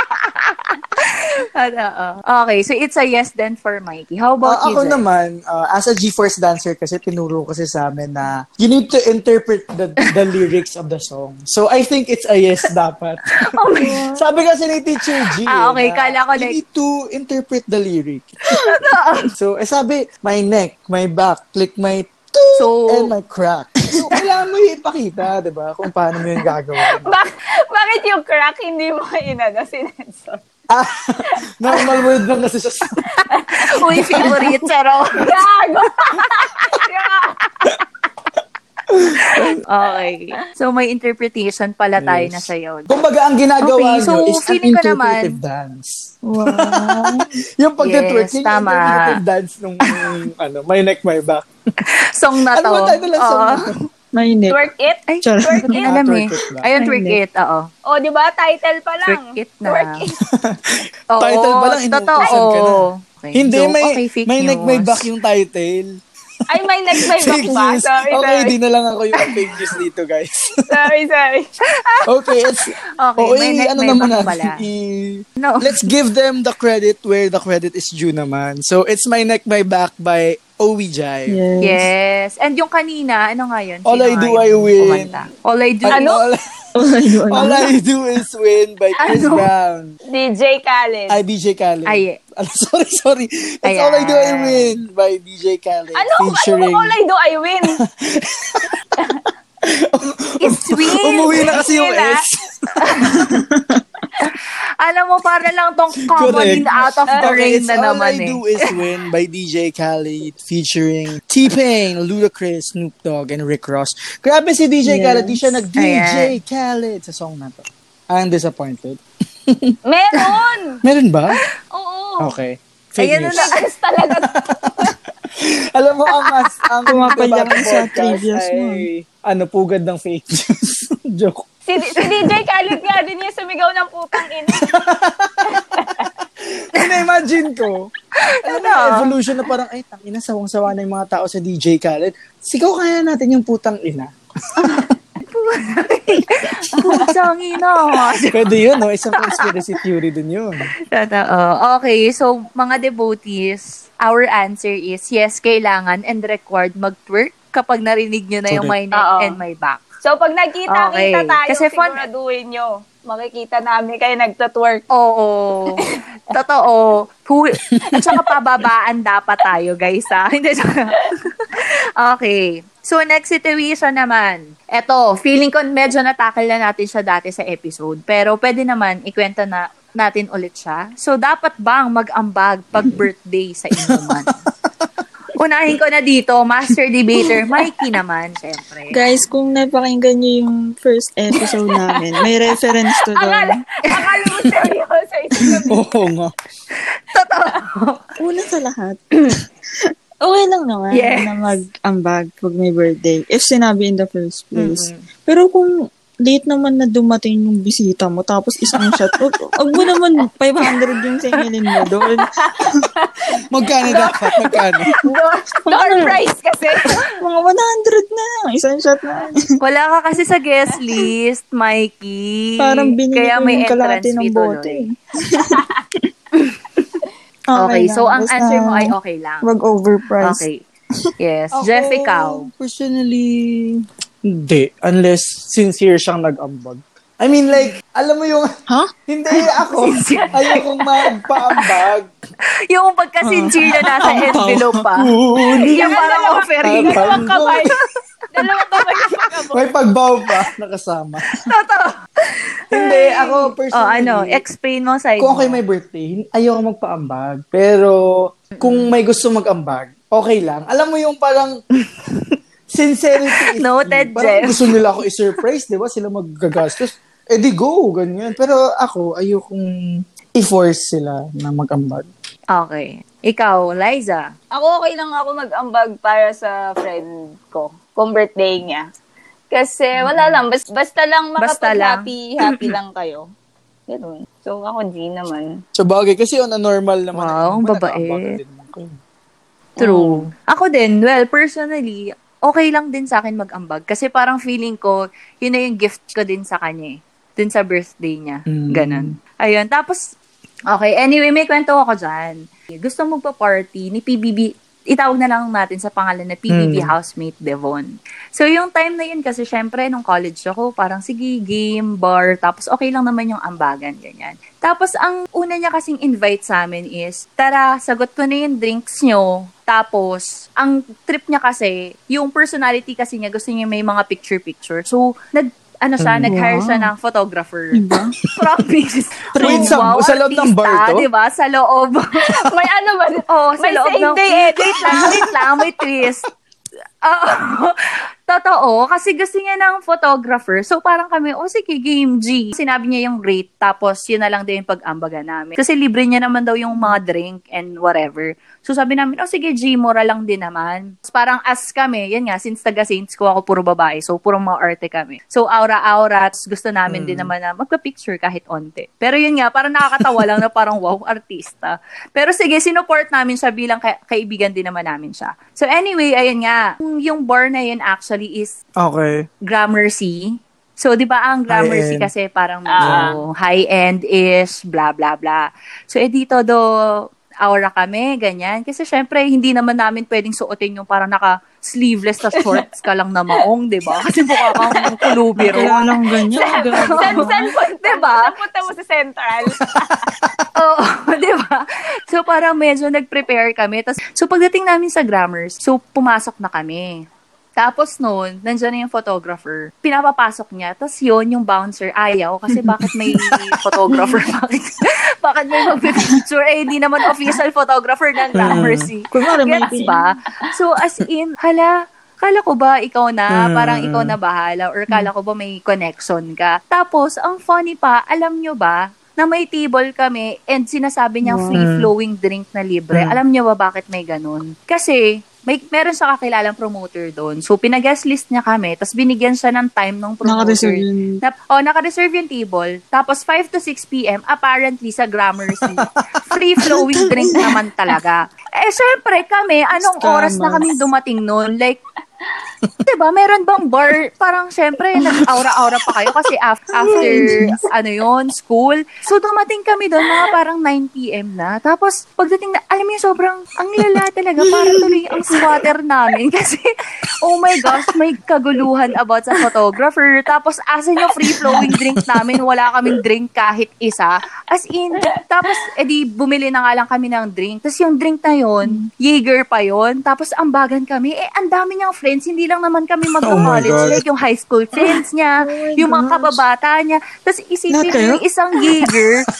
Speaker 2: Ano, oo. Okay, so it's a yes then for Mikey. How about
Speaker 1: Ah,
Speaker 2: you,
Speaker 1: ako
Speaker 2: Jen?
Speaker 1: naman, uh, as a G-Force dancer kasi tinuro kasi sa amin na you need to interpret the the lyrics of the song. So I think it's a yes dapat.
Speaker 2: Oh my God.
Speaker 1: Sabi kasi ni Teacher G,
Speaker 2: Ah, okay,
Speaker 1: na
Speaker 2: kala ko
Speaker 1: you
Speaker 2: like-
Speaker 1: need to interpret the lyric. So, eh sabi, my neck, my back, click my toot,
Speaker 2: So-
Speaker 1: and my crack. So, kailangan mo yung ipakita, di ba? Kung paano mo yung gagawin.
Speaker 4: Bak- bakit yung crack hindi mo inano, sinensor?
Speaker 1: Ah, normal word lang kasi sa
Speaker 2: Uy, favorite, charo.
Speaker 4: Gago!
Speaker 2: Okay. So, may interpretation pala tayo
Speaker 1: Yes.
Speaker 2: na sayaw.
Speaker 1: Kumbaga, ang ginagawa
Speaker 2: Okay, so,
Speaker 1: nyo is an
Speaker 2: feeling ko naman-
Speaker 1: interpretive dance.
Speaker 3: Wow.
Speaker 1: Yung pag-twerk,
Speaker 2: Yes,
Speaker 1: yun yung
Speaker 2: tama.
Speaker 1: interpretive dance nung, ano, my neck, my back.
Speaker 2: Song na to.
Speaker 1: Ano ba title ng song na
Speaker 2: Oo.
Speaker 1: to?
Speaker 3: May neck.
Speaker 4: Twerk it?
Speaker 2: Ay,
Speaker 3: Char.
Speaker 2: twerk it.
Speaker 1: Ah,
Speaker 2: Alam eh.
Speaker 1: twerk it ba?
Speaker 2: Ayun,
Speaker 3: Ay,
Speaker 2: twerk
Speaker 3: hindi.
Speaker 2: it. Oo.
Speaker 4: O, di ba? Title pa lang.
Speaker 2: Twerk it na.
Speaker 4: Twerk it.
Speaker 2: Oo,
Speaker 1: Title ba lang,
Speaker 2: totoo.
Speaker 1: inuutosan ka na.
Speaker 2: Okay.
Speaker 1: Hindi,
Speaker 2: So,
Speaker 1: may,
Speaker 2: okay, fake
Speaker 1: may neck, may
Speaker 2: news.
Speaker 1: back yung title.
Speaker 4: Ay, may neck, may back
Speaker 1: Fake
Speaker 4: ba?
Speaker 1: news.
Speaker 4: Sorry,
Speaker 1: Okay,
Speaker 4: sorry.
Speaker 1: di na lang ako yung fake news dito, guys.
Speaker 4: Sorry, sorry.
Speaker 1: Okay, it's,
Speaker 2: Okay,
Speaker 1: oo,
Speaker 2: may
Speaker 1: eh,
Speaker 2: neck,
Speaker 1: ano
Speaker 2: may
Speaker 1: naman
Speaker 2: back
Speaker 1: natin,
Speaker 2: pala.
Speaker 1: i-
Speaker 2: No.
Speaker 1: let's give them the credit where the credit is due naman. So, it's My Neck, My Back by Owie Jive.
Speaker 3: Yes.
Speaker 2: Yes. And yung kanina, ano nga yun?
Speaker 1: All
Speaker 2: Sino
Speaker 1: I
Speaker 2: nga
Speaker 1: Do,
Speaker 2: yung
Speaker 1: I win.
Speaker 2: kumanta? All I do.
Speaker 1: Ano? All,
Speaker 3: Oh, ayun.
Speaker 1: all I Do Is Win by Chris
Speaker 2: Ano?
Speaker 1: Brown.
Speaker 4: D J Khaled.
Speaker 1: Ay, D J Khaled.
Speaker 2: Ay,
Speaker 1: Ano, sorry, sorry. It's
Speaker 2: Ayan.
Speaker 1: All I Do, I Win by D J Khaled.
Speaker 4: Ano? Ano
Speaker 1: Featuring...
Speaker 4: all I do, I win?
Speaker 2: it's sweet.
Speaker 1: Umuwi na kasi yung
Speaker 4: Sila.
Speaker 1: S.
Speaker 2: Alam mo, para lang tong common
Speaker 1: Correct.
Speaker 2: out of the
Speaker 1: Okay,
Speaker 2: rain
Speaker 1: it's
Speaker 2: na
Speaker 1: All
Speaker 2: naman
Speaker 1: I
Speaker 2: eh.
Speaker 1: Do Is Win by D J Khaled featuring T-Pain, Ludacris, Snoop Dogg, and Rick Ross. Grabe si D J
Speaker 3: Yes.
Speaker 1: Khaled. Di siya nag-D J
Speaker 2: Ayan.
Speaker 1: Khaled sa song na to. I'm disappointed.
Speaker 4: Meron!
Speaker 1: Meron ba?
Speaker 4: Oo.
Speaker 1: Okay. Fake
Speaker 2: Ayan
Speaker 1: news.
Speaker 2: na.
Speaker 4: Ayos talaga.
Speaker 1: Alam mo, ang mas, ang
Speaker 3: Pumapalya ka sa
Speaker 1: podcast
Speaker 3: trivias mo.
Speaker 1: ay, ano, pugad ng fake news. Joke.
Speaker 4: Si, si D J Khaled nga din yung sumigaw ng putang ina.
Speaker 1: Ina-imagine ko. Alam mo, yung evolution na parang, ay, tangina, sawang-sawa na yung mga tao sa D J Khaled. Sigaw kaya natin yung putang ina.
Speaker 2: Putang ina.
Speaker 1: Pwede yun, no? Isang conspiracy theory din yun.
Speaker 2: Totoo. Okay, so mga devotees, our answer is yes, kailangan and required mag-twerk kapag narinig nyo na yung my neck
Speaker 4: Oo.
Speaker 2: and my back.
Speaker 4: So, pag nagkita-kita
Speaker 2: Okay.
Speaker 4: tayo,
Speaker 2: Kasi fun-
Speaker 4: siguraduhin nyo. Makikita namin kayo nagtutwerk.
Speaker 2: Oo. Totoo. Hu- At saka pababaan dapat tayo, guys, ha? Hindi. Okay. So, next situation naman. Eto, feeling ko medyo natakal na natin siya dati sa episode. Pero pwede naman ikwento na natin ulit siya. So, dapat bang mag-ambag pag birthday sa inuman? Unahin ko na dito, master debater, Mikey naman, syempre.
Speaker 3: Guys, kung napakinggan niyo yung first episode namin, may reference to doon.
Speaker 4: Akala mo seryoso.
Speaker 1: Oo nga.
Speaker 2: Totoo.
Speaker 3: Una sa lahat, okay lang naman
Speaker 2: yes.
Speaker 3: na mag-ambag pag may birthday. If sinabi in the first place.
Speaker 2: Mm-hmm.
Speaker 3: Pero kung late naman na dumating yung bisita mo, tapos isang shot, wag, wag mo naman five hundred yung singilin mo doon.
Speaker 1: Magkano dapat? Magkano?
Speaker 4: Door price kasi.
Speaker 3: Mga one hundred na lang. Isang shot na.
Speaker 2: Wala ka kasi sa guest list, Mikey.
Speaker 3: Parang binili
Speaker 2: Kaya
Speaker 3: ko
Speaker 2: may
Speaker 3: yung kalahati
Speaker 2: entrance
Speaker 3: ng
Speaker 2: fee
Speaker 3: bote.
Speaker 2: Okay,
Speaker 3: lang.
Speaker 2: so ang
Speaker 3: Basta
Speaker 2: answer mo ay okay lang.
Speaker 3: wag overpriced.
Speaker 2: Okay. Yes.
Speaker 1: Ako,
Speaker 2: Jeff, ikaw.
Speaker 1: Personally, hindi. Unless sincere siyang nag-ambag. I mean, like, alam mo yung...
Speaker 3: Huh?
Speaker 1: Hindi ako. Ayokong magpa-ambag.
Speaker 2: Yung pagka-sincere na nasa envelope pa. Yung parang offering.
Speaker 4: Dalawang kamay. Dalawang kamay na pagkabot.
Speaker 1: May pagbaw pa nakasama.
Speaker 2: Totoo.
Speaker 1: Hindi, ako personally...
Speaker 2: Oh, ano, explain mo sa
Speaker 1: Kung okay may birthday, ayoko magpa-ambag. Pero kung may gusto mag-ambag, okay lang. Alam mo yung parang... Sincerity is
Speaker 2: Noted,
Speaker 1: key. Parang
Speaker 2: Jeff.
Speaker 1: gusto nila ako i-surprise, di ba? Sila maggagastos. Eh di go, ganyan. Pero ako, ayokong i-force sila na mag-ambag.
Speaker 2: Okay. Ikaw, Liza.
Speaker 4: Ako okay lang ako mag-ambag para sa friend ko. Kung birthday niya. Kasi wala lang. Bas, basta lang
Speaker 2: Basta lang.
Speaker 4: makapag-happy happy lang kayo. Ganun. So ako di naman.
Speaker 1: So bagay, kasi on a normal naman.
Speaker 2: Wow,
Speaker 1: naman,
Speaker 2: babae.
Speaker 1: nag-aambag din naman kayo.
Speaker 2: True. Ako din, well, personally, okay lang din sa akin mag-ambag. Kasi parang feeling ko, yun na yung gift ko din sa kanya eh. Dun sa birthday niya.
Speaker 1: Mm.
Speaker 2: Ganon. Ayun. Tapos, okay. Anyway, may kwento ako dyan. Gusto magpa-party ni P B B. Itawag na lang natin sa pangalan na P B B
Speaker 1: Mm.
Speaker 2: housemate Devon. So, yung time na yun kasi syempre, nung college ako, parang sige, game, bar, tapos okay lang naman yung ambagan, ganyan. Tapos, ang una niya kasing invite sa amin is, tara, sagot ko na yung drinks nyo. Tapos, ang trip niya kasi, yung personality kasi niya, gusto niya may mga picture-picture. So, nag, ano siya,
Speaker 1: Mm.
Speaker 2: nag-hire
Speaker 3: Wow.
Speaker 2: siya ng photographer.
Speaker 3: Diba?
Speaker 2: Promise.
Speaker 1: Wait, sa-
Speaker 2: wow,
Speaker 1: sa loob ng bar
Speaker 2: artista,
Speaker 1: to?
Speaker 2: Diba? Sa loob.
Speaker 4: May ano ba?
Speaker 2: Oh, sa
Speaker 4: May
Speaker 2: loob
Speaker 4: same
Speaker 2: ng...
Speaker 4: day edit.
Speaker 2: Wait lang, wait lang, may twist. Oo. Totoo, kasi gusto niya ng photographer. So, parang kami, oh, sige, game G. Sinabi niya yung rate, tapos yun na lang din yung pag-ambaga namin. Kasi libre niya naman daw yung mga drink and whatever. So, sabi namin, oh, sige, G, mura lang din naman. So, parang as kami, yan nga, since taga-Saints ko ako, puro babae. So, puro mga arte kami. So, aura-aura, tapos gusto namin
Speaker 1: Mm.
Speaker 2: din naman na magpa-picture kahit onte. Pero yun nga, parang nakakatawa lang na parang, wow, artista. Pero sige, sinuport namin siya bilang ka- kaibigan din naman namin siya. So, anyway, ayun nga, yung bar na yun actually is
Speaker 1: Okay.
Speaker 2: Gramercy. So, di ba ang Gramercy
Speaker 1: High-end.
Speaker 2: kasi parang medyo high-end-ish, blah, blah, blah. So, eh dito do, aura kami, ganyan. Kasi syempre, hindi naman namin pwedeng suotin yung parang naka-sleeveless na shorts ka lang na maong, di ba? Kasi mukha kang kulubiro.
Speaker 3: Kaya lang ganyan.
Speaker 4: San, san punta
Speaker 2: Diba?
Speaker 4: mo? San punta mo sa Central?
Speaker 2: Oo, di ba? So, parang medyo nag-prepare kami. Tas, so, pagdating namin sa Grammars, so, pumasok na kami. Tapos noon, nandiyan na yung photographer. Pinapapasok niya. Tapos yun, yung bouncer, ayaw. Kasi bakit may photographer? Bakit, bakit may mag-picture? Eh, hindi naman official photographer ng Gramercy.
Speaker 3: Kunwari may
Speaker 2: Gets ba? So, as in, hala, kala ko ba ikaw na,
Speaker 1: Mm.
Speaker 2: parang ikaw na bahala, or kala ko ba may connection ka. Tapos, ang funny pa, alam nyo ba, na may table kami and sinasabi niya
Speaker 3: Wow.
Speaker 2: free-flowing drink na libre.
Speaker 1: Mm.
Speaker 2: Alam niyo ba bakit may ganun? Kasi, may meron siya kakilalang promoter doon. So, pinag-guest list niya kami, tapos binigyan siya ng time ng promoter.
Speaker 3: Naka-reserve yun.
Speaker 2: Na, oh, naka-reserve yung table. Tapos, five to six p.m., apparently, sa Gramercy, free-flowing drink naman talaga. Eh, syempre, kami, anong
Speaker 3: Scammers.
Speaker 2: oras na kami dumating noon? Like, diba, meron bang bar? Parang, syempre, nag-aura-aura pa kayo kasi af- after, ano yon school. So, dumating kami doon, mga parang nine p.m. na. Tapos, pagdating na, alam mo yung sobrang, ang lala talaga, parang tuloy ang squatter namin. Kasi, oh my gosh, may kaguluhan about sa photographer. Tapos, asan yung free-flowing drink namin? Wala kaming drink kahit isa. As in, tapos, edi, bumili na nga lang kami ng drink. Tapos, yung drink na yon Jaeger pa yon Tapos, ambagan kami. Eh, ang dami niyang friends. Hindi lang naman kami mag-college.
Speaker 1: God.
Speaker 2: Like, yung high school friends niya,
Speaker 3: Oh my
Speaker 2: yung mga
Speaker 3: gosh.
Speaker 2: kababata niya. Tapos, isipin
Speaker 3: Lahat
Speaker 2: mo
Speaker 3: kayo?
Speaker 2: yung isang Jaeger.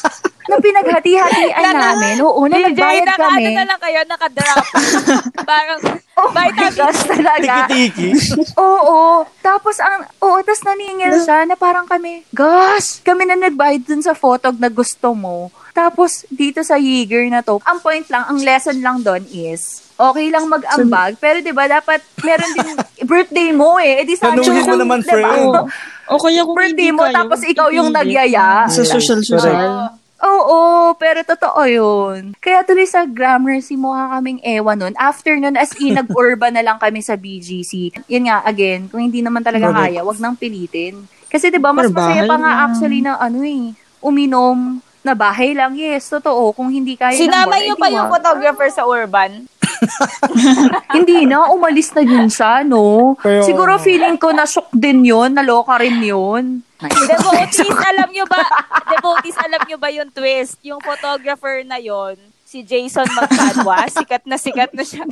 Speaker 2: na pinaghati-hatian namin. Oo, na nagbayad
Speaker 4: naka,
Speaker 2: kami.
Speaker 4: Ano na lang kayo, nakadrop. Parang,
Speaker 2: oh my gosh, talaga.
Speaker 1: Tiki-tiki.
Speaker 2: Oo. Tapos, ang, oo, tapos naningil siya na parang kami, gosh, kami na nagbayad dun sa photog na gusto mo. Tapos, dito sa Yeager na to, ang point lang, ang lesson lang doon is, okay lang mag-ambag, pero diba, dapat meron din birthday mo eh. E di sana
Speaker 1: Tanuhin mo naman,
Speaker 2: diba?
Speaker 1: friend.
Speaker 3: O kaya kung
Speaker 2: birthday
Speaker 3: hindi
Speaker 2: mo,
Speaker 3: kayo,
Speaker 2: tapos ikaw yung
Speaker 3: ipilit
Speaker 2: nagyaya.
Speaker 3: Sa social-social.
Speaker 2: Oo, pero totoo yun. Kaya tuloy sa Gramercy, mukha kaming ewan nun. After nun, as in, nag-urban na lang kami sa B G C. Yun nga, again, kung hindi naman talaga
Speaker 1: Correct.
Speaker 2: kaya, wag nang pilitin. Kasi diba, mas
Speaker 3: Pero
Speaker 2: masaya pa nga
Speaker 3: bahay
Speaker 2: actually na ano eh, uminom na bahay lang. Yes, totoo. Kung hindi kaya
Speaker 4: sinama
Speaker 2: ng
Speaker 4: niyo
Speaker 2: more,
Speaker 4: pa
Speaker 2: eh,
Speaker 4: yung
Speaker 2: wag.
Speaker 4: photographer sa Urban?
Speaker 2: Hindi na, umalis na yun siya, no?
Speaker 1: Pero-
Speaker 2: Siguro feeling ko na-shock din yun, naloka rin yun.
Speaker 4: Devotees, alam nyo ba, devotees, alam nyo ba yung twist? Yung photographer na yon, si Jason Magpadwa, sikat na sikat na siya.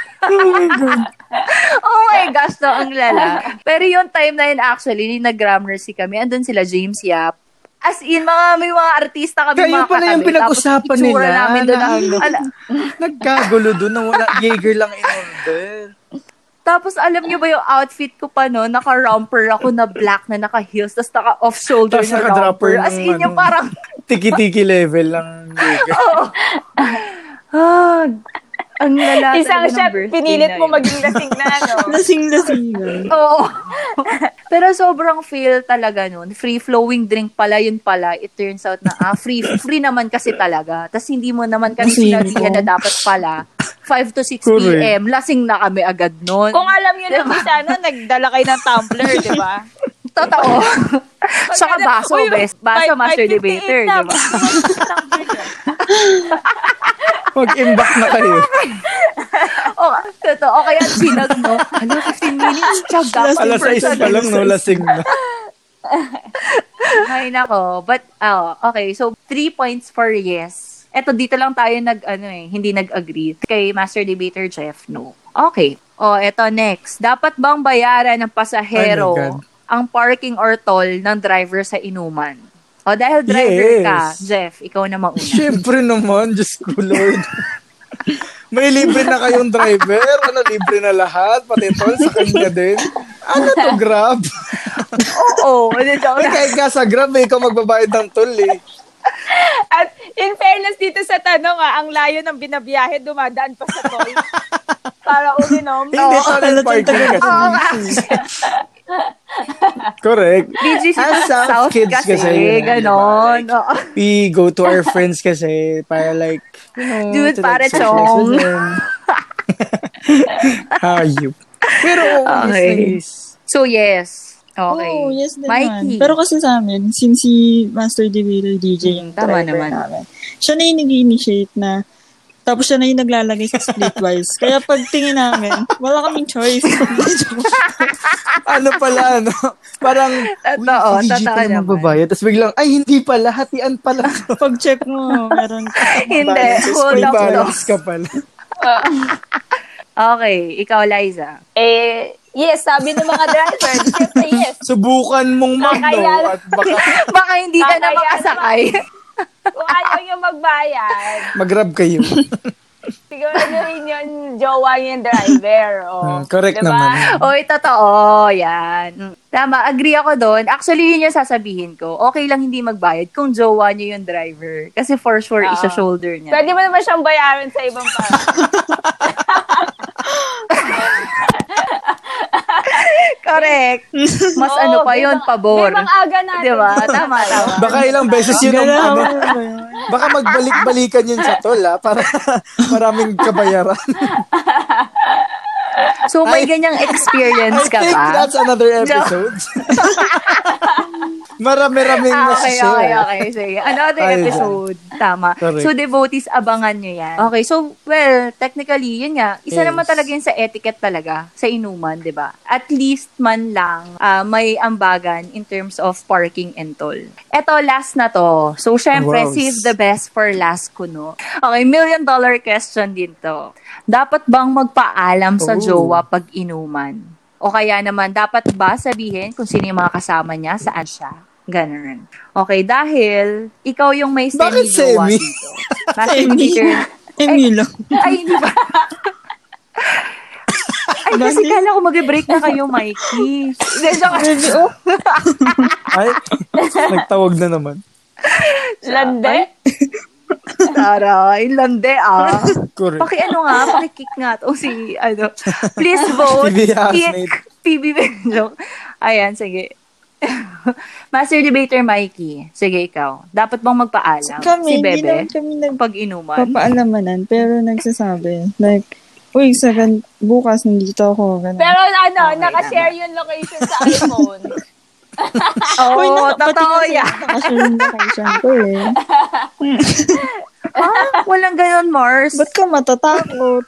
Speaker 2: Oh my gosh, no, ang lala. Pero yung time na yun actually, nag-Gramercy kami, andun sila James Yap. As in, mga, may mga artista kami
Speaker 1: Kayo
Speaker 2: mga
Speaker 1: pala yung
Speaker 2: katabi.
Speaker 1: pinag-usapan
Speaker 2: Tapos itsura
Speaker 1: nila
Speaker 2: namin doon.
Speaker 1: na
Speaker 2: ang-
Speaker 1: ano.
Speaker 2: ala-
Speaker 1: Nagkagulo doon na wala, Jaeger lang in order.
Speaker 2: Tapos alam niyo ba yung outfit ko pa no? Naka-romper ako na black na naka-heels, tapos naka-off-shoulder
Speaker 1: Tapos
Speaker 2: na
Speaker 1: naka-dropper
Speaker 2: romper. As in,
Speaker 1: ng
Speaker 2: yung
Speaker 1: ano.
Speaker 2: parang,
Speaker 1: Tiki-tiki level lang Jaeger.
Speaker 2: ah, ang lala
Speaker 4: Isang
Speaker 2: talaga ng
Speaker 4: shot,
Speaker 2: birthday
Speaker 4: pinilit
Speaker 2: na
Speaker 4: mo
Speaker 2: yun.
Speaker 4: maging lasing na, no?
Speaker 3: Lasing-lasingan.
Speaker 2: Oo. Pero sobrang feel talaga nun. Free-flowing drink pala, yun pala. It turns out na, ah, free free naman kasi talaga. Tapos hindi mo naman kami
Speaker 3: Lasing
Speaker 2: sinabihan
Speaker 3: ko.
Speaker 2: na dapat pala five to six
Speaker 1: Correct.
Speaker 2: p.m. Lasing na kami agad nun.
Speaker 4: Kung alam nyo na diba? Sana, nagdala kayo ng tumbler, di ba?
Speaker 2: Totoo. Saka baso,
Speaker 4: Uy,
Speaker 2: best. Baso,
Speaker 4: five-
Speaker 2: master
Speaker 4: five fifty-eight
Speaker 2: debater,
Speaker 4: na.
Speaker 2: di ba?
Speaker 4: Tumbler niya.
Speaker 1: Mag-imbak na kayo.
Speaker 2: O, totoo. O kaya sinag mo, ano, fifteen minutes, tiyaga.
Speaker 1: Alas sais pa lang, no? Lasing na.
Speaker 2: Ay, nako. But, oh, okay. So, three points for yes. Eto, dito lang tayo nag, ano eh, hindi nag-agree. Kay Master Debater Jeff, no. Okay. O, eto next. Dapat bang bayaran ng pasahero
Speaker 1: Oh my God.
Speaker 2: ang parking or toll ng driver sa inuman? O, dahil driver
Speaker 1: Yes.
Speaker 2: ka, Jeff, ikaw na mauna.
Speaker 1: Siyempre naman, Diyos ko, Lord. May libre na kayong driver. Ano, libre na lahat. Pati tol sa kanya din. Ano to, Grab?
Speaker 2: Oo. Ano, joke
Speaker 1: Ay,
Speaker 2: lang.
Speaker 1: kahit ka sa Grab, eh, ikaw magbabayad ng toll, eh.
Speaker 4: At in fairness dito sa tanong, ah, ang layo ng binabiyahe, dumadaan pa sa toll. Para uminom.
Speaker 1: Hindi, toll and parking kasi. Correct.
Speaker 2: B G C
Speaker 1: As
Speaker 2: South,
Speaker 1: South kids
Speaker 2: kasi,
Speaker 1: kasi, yun,
Speaker 2: ganon.
Speaker 1: diba?
Speaker 2: Oo.
Speaker 1: We go to our friends kasi para like, you know,
Speaker 2: Dude,
Speaker 1: to
Speaker 2: para
Speaker 1: like socialize
Speaker 2: chong.
Speaker 1: with them. Hayop. Pero,
Speaker 2: Okay.
Speaker 1: yes,
Speaker 2: So, yes. Okay.
Speaker 3: Oo, yes din
Speaker 2: Mikey.
Speaker 3: naman. Pero kasi sa amin, since si Master Debater D J yung
Speaker 2: Mm, tama
Speaker 3: driver
Speaker 2: naman.
Speaker 3: namin, siya na yung nag-initiate na, tapos siya na yung naglalagay sa splitwise. Kaya pag tingin namin, wala kaming choice.
Speaker 1: ano pala, ano? Parang,
Speaker 2: Totoo,
Speaker 1: uy, si Gigi
Speaker 2: totoo
Speaker 1: pala
Speaker 2: naman.
Speaker 1: magbabayad. Tapos biglang, ay, hindi pala, hatian pala.
Speaker 3: Pag check mo, meron ka.
Speaker 2: Hindi.
Speaker 1: Balance,
Speaker 2: Hold
Speaker 1: may
Speaker 2: up
Speaker 1: balance
Speaker 2: to.
Speaker 1: ka pala.
Speaker 2: Okay. Ikaw, Liza.
Speaker 4: Eh, yes, sabi ng mga driver, siyempre yes.
Speaker 1: Subukan mong magno
Speaker 4: Kakaya-
Speaker 1: at baka
Speaker 2: Baka hindi ka na
Speaker 4: Kakaya
Speaker 2: makasakay.
Speaker 4: Kung ayaw yung magbayad,
Speaker 1: mag-grab kayo.
Speaker 4: siguro nyo rin yung jowa yung driver. Oh.
Speaker 1: Hmm, correct
Speaker 4: Diba?
Speaker 1: naman.
Speaker 2: Oy, totoo. Yan. Mm. Tama, agree ako doon. Actually, yun yung sasabihin ko. Okay lang hindi magbayad kung jowa niyo yung driver. Kasi for sure,
Speaker 4: Oo.
Speaker 2: isa-shoulder niya.
Speaker 4: Pwede mo naman siyang bayaran sa ibang pa.
Speaker 2: Correct. Mas
Speaker 4: Oo,
Speaker 2: ano pa
Speaker 4: may
Speaker 2: yun,
Speaker 4: mga-
Speaker 2: pabor.
Speaker 4: May mga aga natin.
Speaker 2: Diba? Tama, tama.
Speaker 1: Baka ilang beses yun ang ano. Baka magbalik-balikan yun sa tol, ha? Para maraming kabayaran.
Speaker 2: So, may
Speaker 1: I-
Speaker 2: ganyang
Speaker 1: I
Speaker 2: experience ka
Speaker 1: think
Speaker 2: ba?
Speaker 1: that's another episode. Marami-raming
Speaker 2: Ah, okay,
Speaker 1: nasa-share.
Speaker 2: okay, okay. Sige. Another
Speaker 1: Ayun.
Speaker 2: episode. Tama.
Speaker 1: Correct.
Speaker 2: So, devotees, abangan nyo yan. Okay, so, well, technically, yun nga, isa
Speaker 1: Yes.
Speaker 2: naman talaga yun sa etiquette talaga, sa inuman, di ba? At least man lang, ah, may ambagan in terms of parking and toll. Eto, last na to. So, syempre,
Speaker 1: Wow.
Speaker 2: save the best for last kuno. Okay, million dollar question din to. Dapat bang magpaalam sa
Speaker 1: Oh.
Speaker 2: jowa pag inuman? O kaya naman, dapat ba sabihin kung sino yung mga kasama niya, saan siya? Ganun. Okay, dahil ikaw yung may
Speaker 1: Bakit
Speaker 2: semi-jowa
Speaker 1: semi?
Speaker 2: dito. Master debater.
Speaker 3: Emi lang.
Speaker 2: Ay, hindi ba? Ay, kasi kala ko mag-break na kayo, Mikey.
Speaker 1: Ay, nagtawag na naman.
Speaker 4: Lande?
Speaker 2: Taray, lande ah.
Speaker 1: Correct.
Speaker 2: Paki ano nga, paki-kick nga to si, ano, please vote,
Speaker 1: P B
Speaker 2: kick, P B B. Joke. Ayan, sige. Master debater Mikey, sige ikaw. Dapat bang magpaalam?
Speaker 3: Kami,
Speaker 2: si
Speaker 3: hindi
Speaker 2: Bebe,
Speaker 3: naman kami
Speaker 2: pag-inuman.
Speaker 3: nagpapaalamanan, pero nagsasabi, like, uy, sa gan- bukas nandito ako, ganun.
Speaker 4: Pero ano,
Speaker 2: Okay,
Speaker 4: nakashare yung location sa iPhone.
Speaker 2: Oo,
Speaker 3: Uy, naka- pati
Speaker 2: totoo
Speaker 3: nga
Speaker 2: yan.
Speaker 3: sa- Nakashare yung location ko eh.
Speaker 2: Ah, walang ganon, Mars.
Speaker 3: Ba't ka matatakot?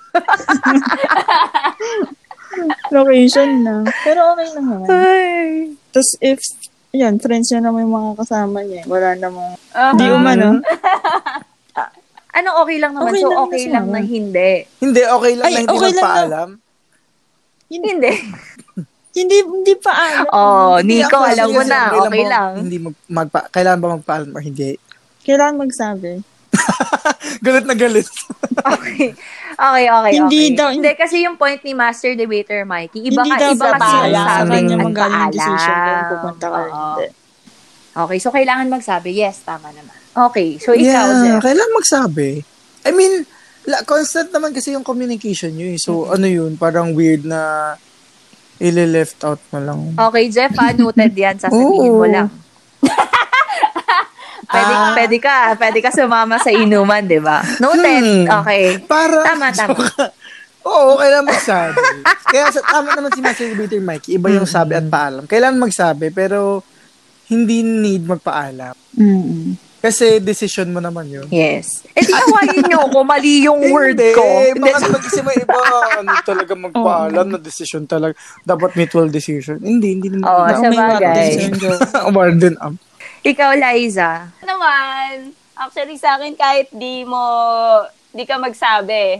Speaker 3: Location na. Pero okay lang naman.
Speaker 2: Ay.
Speaker 3: Tapos if, yan, friends niya naman yung mga kasama niya. Wala namang,
Speaker 4: Uh-huh.
Speaker 3: di umano.
Speaker 2: Ano, okay lang naman.
Speaker 3: Okay
Speaker 2: so,
Speaker 3: lang na
Speaker 2: okay lang
Speaker 3: sumama.
Speaker 2: na hindi.
Speaker 1: Hindi, okay lang
Speaker 3: Ay,
Speaker 1: na hindi
Speaker 3: okay lang na-
Speaker 1: magpaalam.
Speaker 2: Hindi.
Speaker 3: Hindi, hindi pa alam.
Speaker 2: Oh,
Speaker 1: Hindi
Speaker 2: Nico,
Speaker 1: ako
Speaker 2: alam mo
Speaker 1: serious,
Speaker 2: na. Okay
Speaker 1: ba-
Speaker 2: lang.
Speaker 1: Hindi mag, magpa, kailangan ba magpaalam or hindi?
Speaker 3: Kailangan magsabi.
Speaker 1: Galit na galit.
Speaker 2: Okay. Okay, okay,
Speaker 3: Hindi
Speaker 2: okay.
Speaker 3: daw-
Speaker 2: Hindi, kasi yung point ni Master Debater Mikey, iba
Speaker 3: Hindi
Speaker 2: ka,
Speaker 3: daw
Speaker 2: iba
Speaker 3: ba
Speaker 2: kasi
Speaker 3: sa
Speaker 2: yung
Speaker 1: paalam.
Speaker 2: sabing
Speaker 3: sa kanya
Speaker 2: at
Speaker 3: magaling yung decision kung
Speaker 2: paalam.
Speaker 3: pupunta ka rin.
Speaker 2: Oo.
Speaker 3: Hindi.
Speaker 2: Okay, so kailangan magsabi. Yes, tama naman. Okay, so ikaw,
Speaker 1: Yeah,
Speaker 2: Jeff.
Speaker 1: kailangan magsabi. I mean, la, constant naman kasi yung communication nyo eh. So, ano yun, parang weird na ili-left out mo lang.
Speaker 2: Okay, Jeff, ha, noted yan. Sasabihin mo
Speaker 1: Oo.
Speaker 2: lang. Pwede,
Speaker 1: Ah.
Speaker 2: pwede ka, pwede ka sumama sa inuman, di ba? Noted.
Speaker 1: Hmm.
Speaker 2: Okay.
Speaker 1: Para,
Speaker 2: Tama, tama.
Speaker 1: Oo, kailangan magsabi. Kaya sa, tama naman si Master Debater Mikey, iba yung sabi at paalam. Kailangan magsabi, pero hindi need magpaalam.
Speaker 3: Mm-mm.
Speaker 1: Kasi decision mo naman yun.
Speaker 2: Yes. Eh, di awayin niyo ako. Mali yung word
Speaker 1: Hindi,
Speaker 2: ko.
Speaker 1: baka mag-isip mo iba, ano talaga magpaalam na decision talaga. Dapat mutual decision. Hindi, hindi naman.
Speaker 2: Oo,
Speaker 1: Na-
Speaker 2: sa
Speaker 3: May
Speaker 2: bagay.
Speaker 3: warden.
Speaker 1: Warden up.
Speaker 2: Ikaw, Liza.
Speaker 4: naman, actually sa akin, kahit di mo, di ka magsabi.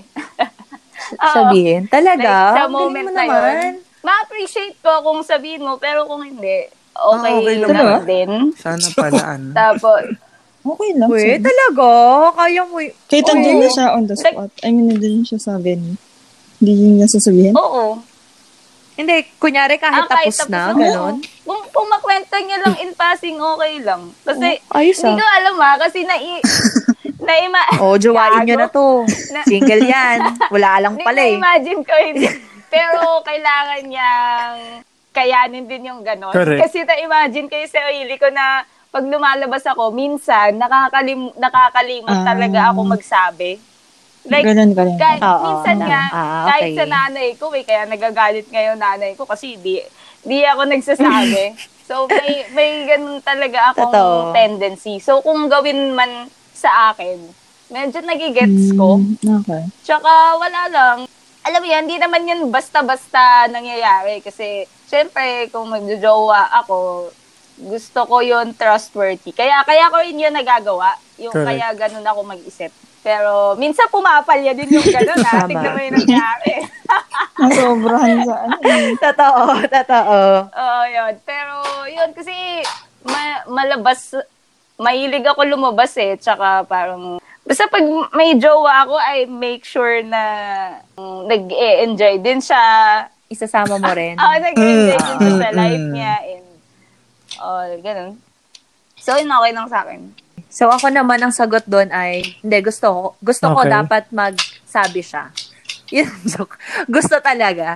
Speaker 4: Oo.
Speaker 2: Sabihin. Talaga?
Speaker 4: Like, sa
Speaker 2: Ang
Speaker 4: moment
Speaker 2: galing mo
Speaker 4: na
Speaker 2: naman.
Speaker 4: yun, ma-appreciate ko kung sabihin mo, pero kung hindi, okay,
Speaker 1: Ah, okay lang
Speaker 4: lang
Speaker 3: ba?
Speaker 4: din.
Speaker 1: Sana pala, ano.
Speaker 4: Tapos,
Speaker 3: Okay lang.
Speaker 2: Uy,
Speaker 3: sabi.
Speaker 2: talaga? Kaya mo y-
Speaker 3: Kahit
Speaker 2: Oo.
Speaker 3: andun na siya on the spot. I mean, nandun siya sa venue. Hindi niya sasabihin.
Speaker 4: oo.
Speaker 2: Hindi, kunyari kahit
Speaker 4: Ah, kahit
Speaker 2: tapos na,
Speaker 4: tapos
Speaker 2: ganon.
Speaker 4: Kung, kung makwento niya lang in passing, okay lang. Kasi,
Speaker 2: Oh, ayos
Speaker 4: hindi
Speaker 2: ah.
Speaker 4: ko alam ha, kasi nai... naima...
Speaker 2: Oo, oh, jowain nyo na to.
Speaker 4: Na-
Speaker 2: Single yan. Wala lang
Speaker 4: Hindi,
Speaker 2: pala eh.
Speaker 4: na-imagine ko hindi. Pero kailangan niyang kayanin din yung gano'n.
Speaker 1: Correct.
Speaker 4: Kasi na-imagine ko yung sarili ko na pag lumalabas ako, minsan, nakakalim, nakakalimot
Speaker 3: Ah.
Speaker 4: talaga ako magsabi. Like,
Speaker 3: Ganun ka rin.
Speaker 4: kahit,
Speaker 2: Oo,
Speaker 4: minsan
Speaker 2: na-
Speaker 4: nga,
Speaker 2: ah,
Speaker 4: kahit
Speaker 2: okay.
Speaker 4: sa nanay ko, eh, kaya nagagalit ngayon nanay ko kasi di, di ako nagsasabi. So, may, may ganun talaga akong
Speaker 2: Totoo.
Speaker 4: tendency. So, kung gawin man sa akin, medyo nagigets ko.
Speaker 3: Mm, okay.
Speaker 4: Tsaka wala lang. Alam mo yan, hindi naman yan basta-basta nangyayari. Kasi, syempre, kung magjojowa ako, gusto ko yun trustworthy. Kaya kaya ko rin yun nagagawa. Yung
Speaker 1: Correct.
Speaker 4: kaya ganun ako mag-isip. Pero, minsan pumapalya din yung ganun, ha?
Speaker 2: Tama.
Speaker 4: Tignan mo yung nangyari.
Speaker 3: Nasobrahan sa ano. eh.
Speaker 2: Totoo, totoo.
Speaker 4: Oo, yun. Pero, yun, kasi, ma- malabas, mahilig ako lumabas eh. Tsaka, parang, basta pag may jowa ako, I make sure na um, nag-e-enjoy din siya.
Speaker 2: Isasama mo rin.
Speaker 4: Oo, nag-e-enjoy din siya sa
Speaker 1: Mm,
Speaker 4: life
Speaker 1: mm.
Speaker 4: niya. And, oh, ganun. So, yun, okay lang sa akin.
Speaker 2: So ako naman ang sagot doon ay, hindi, gusto ko, gusto ko
Speaker 1: Okay.
Speaker 2: dapat magsabi siya. Yun, joke. Gusto talaga.